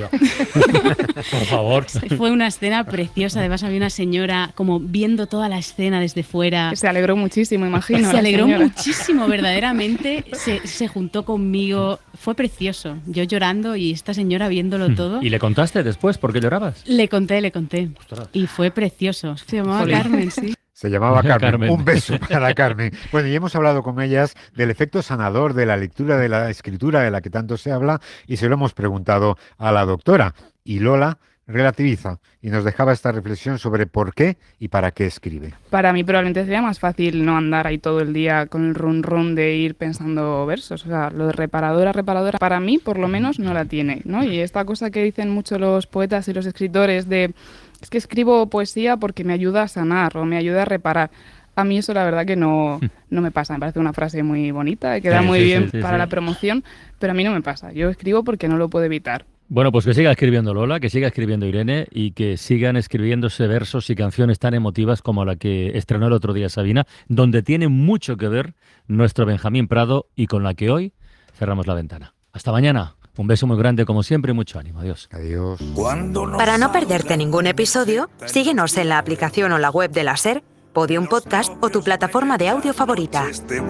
Por favor. Fue una escena preciosa. Además había una señora como viendo toda la escena desde fuera. Que se alegró muchísimo, imagino. Se alegró señora. muchísimo, verdaderamente. Se, se juntó conmigo. Fue precioso. Yo llorando y esta señora viéndolo todo. ¿Y le contaste después por qué llorabas? Le conté, le conté. Ostras. Y fue precioso. Se llamaba Jolín. Carmen, sí. Se llamaba Carmen. Carmen. Un beso para Carmen. Bueno, y hemos hablado con ellas del efecto sanador de la lectura, de la escritura de la que tanto se habla, y se lo hemos preguntado a la doctora. Y Lola relativiza y nos dejaba esta reflexión sobre por qué y para qué escribe. Para mí probablemente sería más fácil no andar ahí todo el día con el run run de ir pensando versos. O sea, lo de reparadora, reparadora, para mí por lo menos no la tiene, ¿no? Y esta cosa que dicen mucho los poetas y los escritores de es que escribo poesía porque me ayuda a sanar o me ayuda a reparar. A mí eso la verdad que no, no me pasa. Me parece una frase muy bonita, que queda sí, muy sí, bien sí, sí, para sí. la promoción, pero a mí no me pasa. Yo escribo porque no lo puedo evitar. Bueno, pues que siga escribiendo Lola, que siga escribiendo Irene y que sigan escribiéndose versos y canciones tan emotivas como la que estrenó el otro día Sabina, donde tiene mucho que ver nuestro Benjamín Prado y con la que hoy cerramos la ventana. Hasta mañana. Un beso muy grande como siempre y mucho ánimo. Adiós. Adiós. Para no perderte ningún episodio, síguenos en la aplicación o la web de la SER, Podium Podcast o tu plataforma de audio favorita.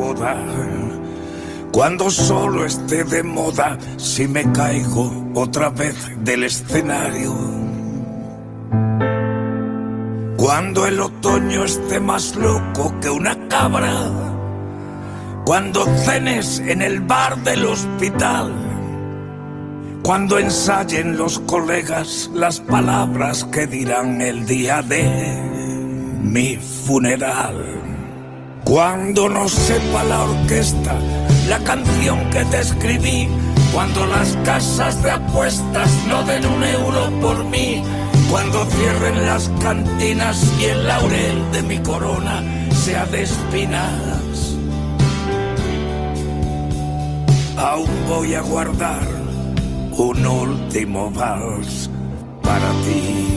Cuando solo esté de moda, si me caigo otra vez del escenario. Cuando el otoño esté más loco que una cabra. Cuando cenes en el bar del hospital. Cuando ensayen los colegas las palabras que dirán el día de mi funeral. Cuando no sepa la orquesta la canción que te escribí, cuando las casas de apuestas no den un euro por mí, cuando cierren las cantinas y el laurel de mi corona sea de espinas, aún voy a guardar un último vals para ti.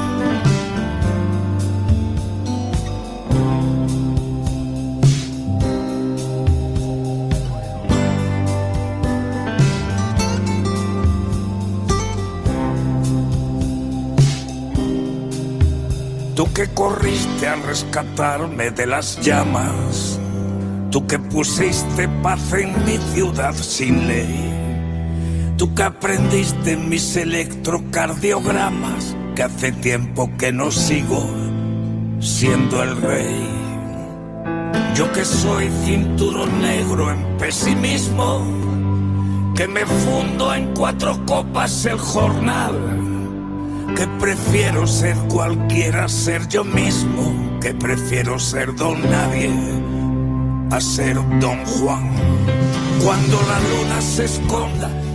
Tú que corriste a rescatarme de las llamas, tú que pusiste paz en mi ciudad sin ley, tú que aprendiste mis electrocardiogramas, que hace tiempo que no sigo siendo el rey. Yo que soy cinturón negro en pesimismo, que me fundo en cuatro copas el jornal, que prefiero ser cualquiera, ser yo mismo, que prefiero ser don nadie a ser don Juan. Cuando la luna se esconda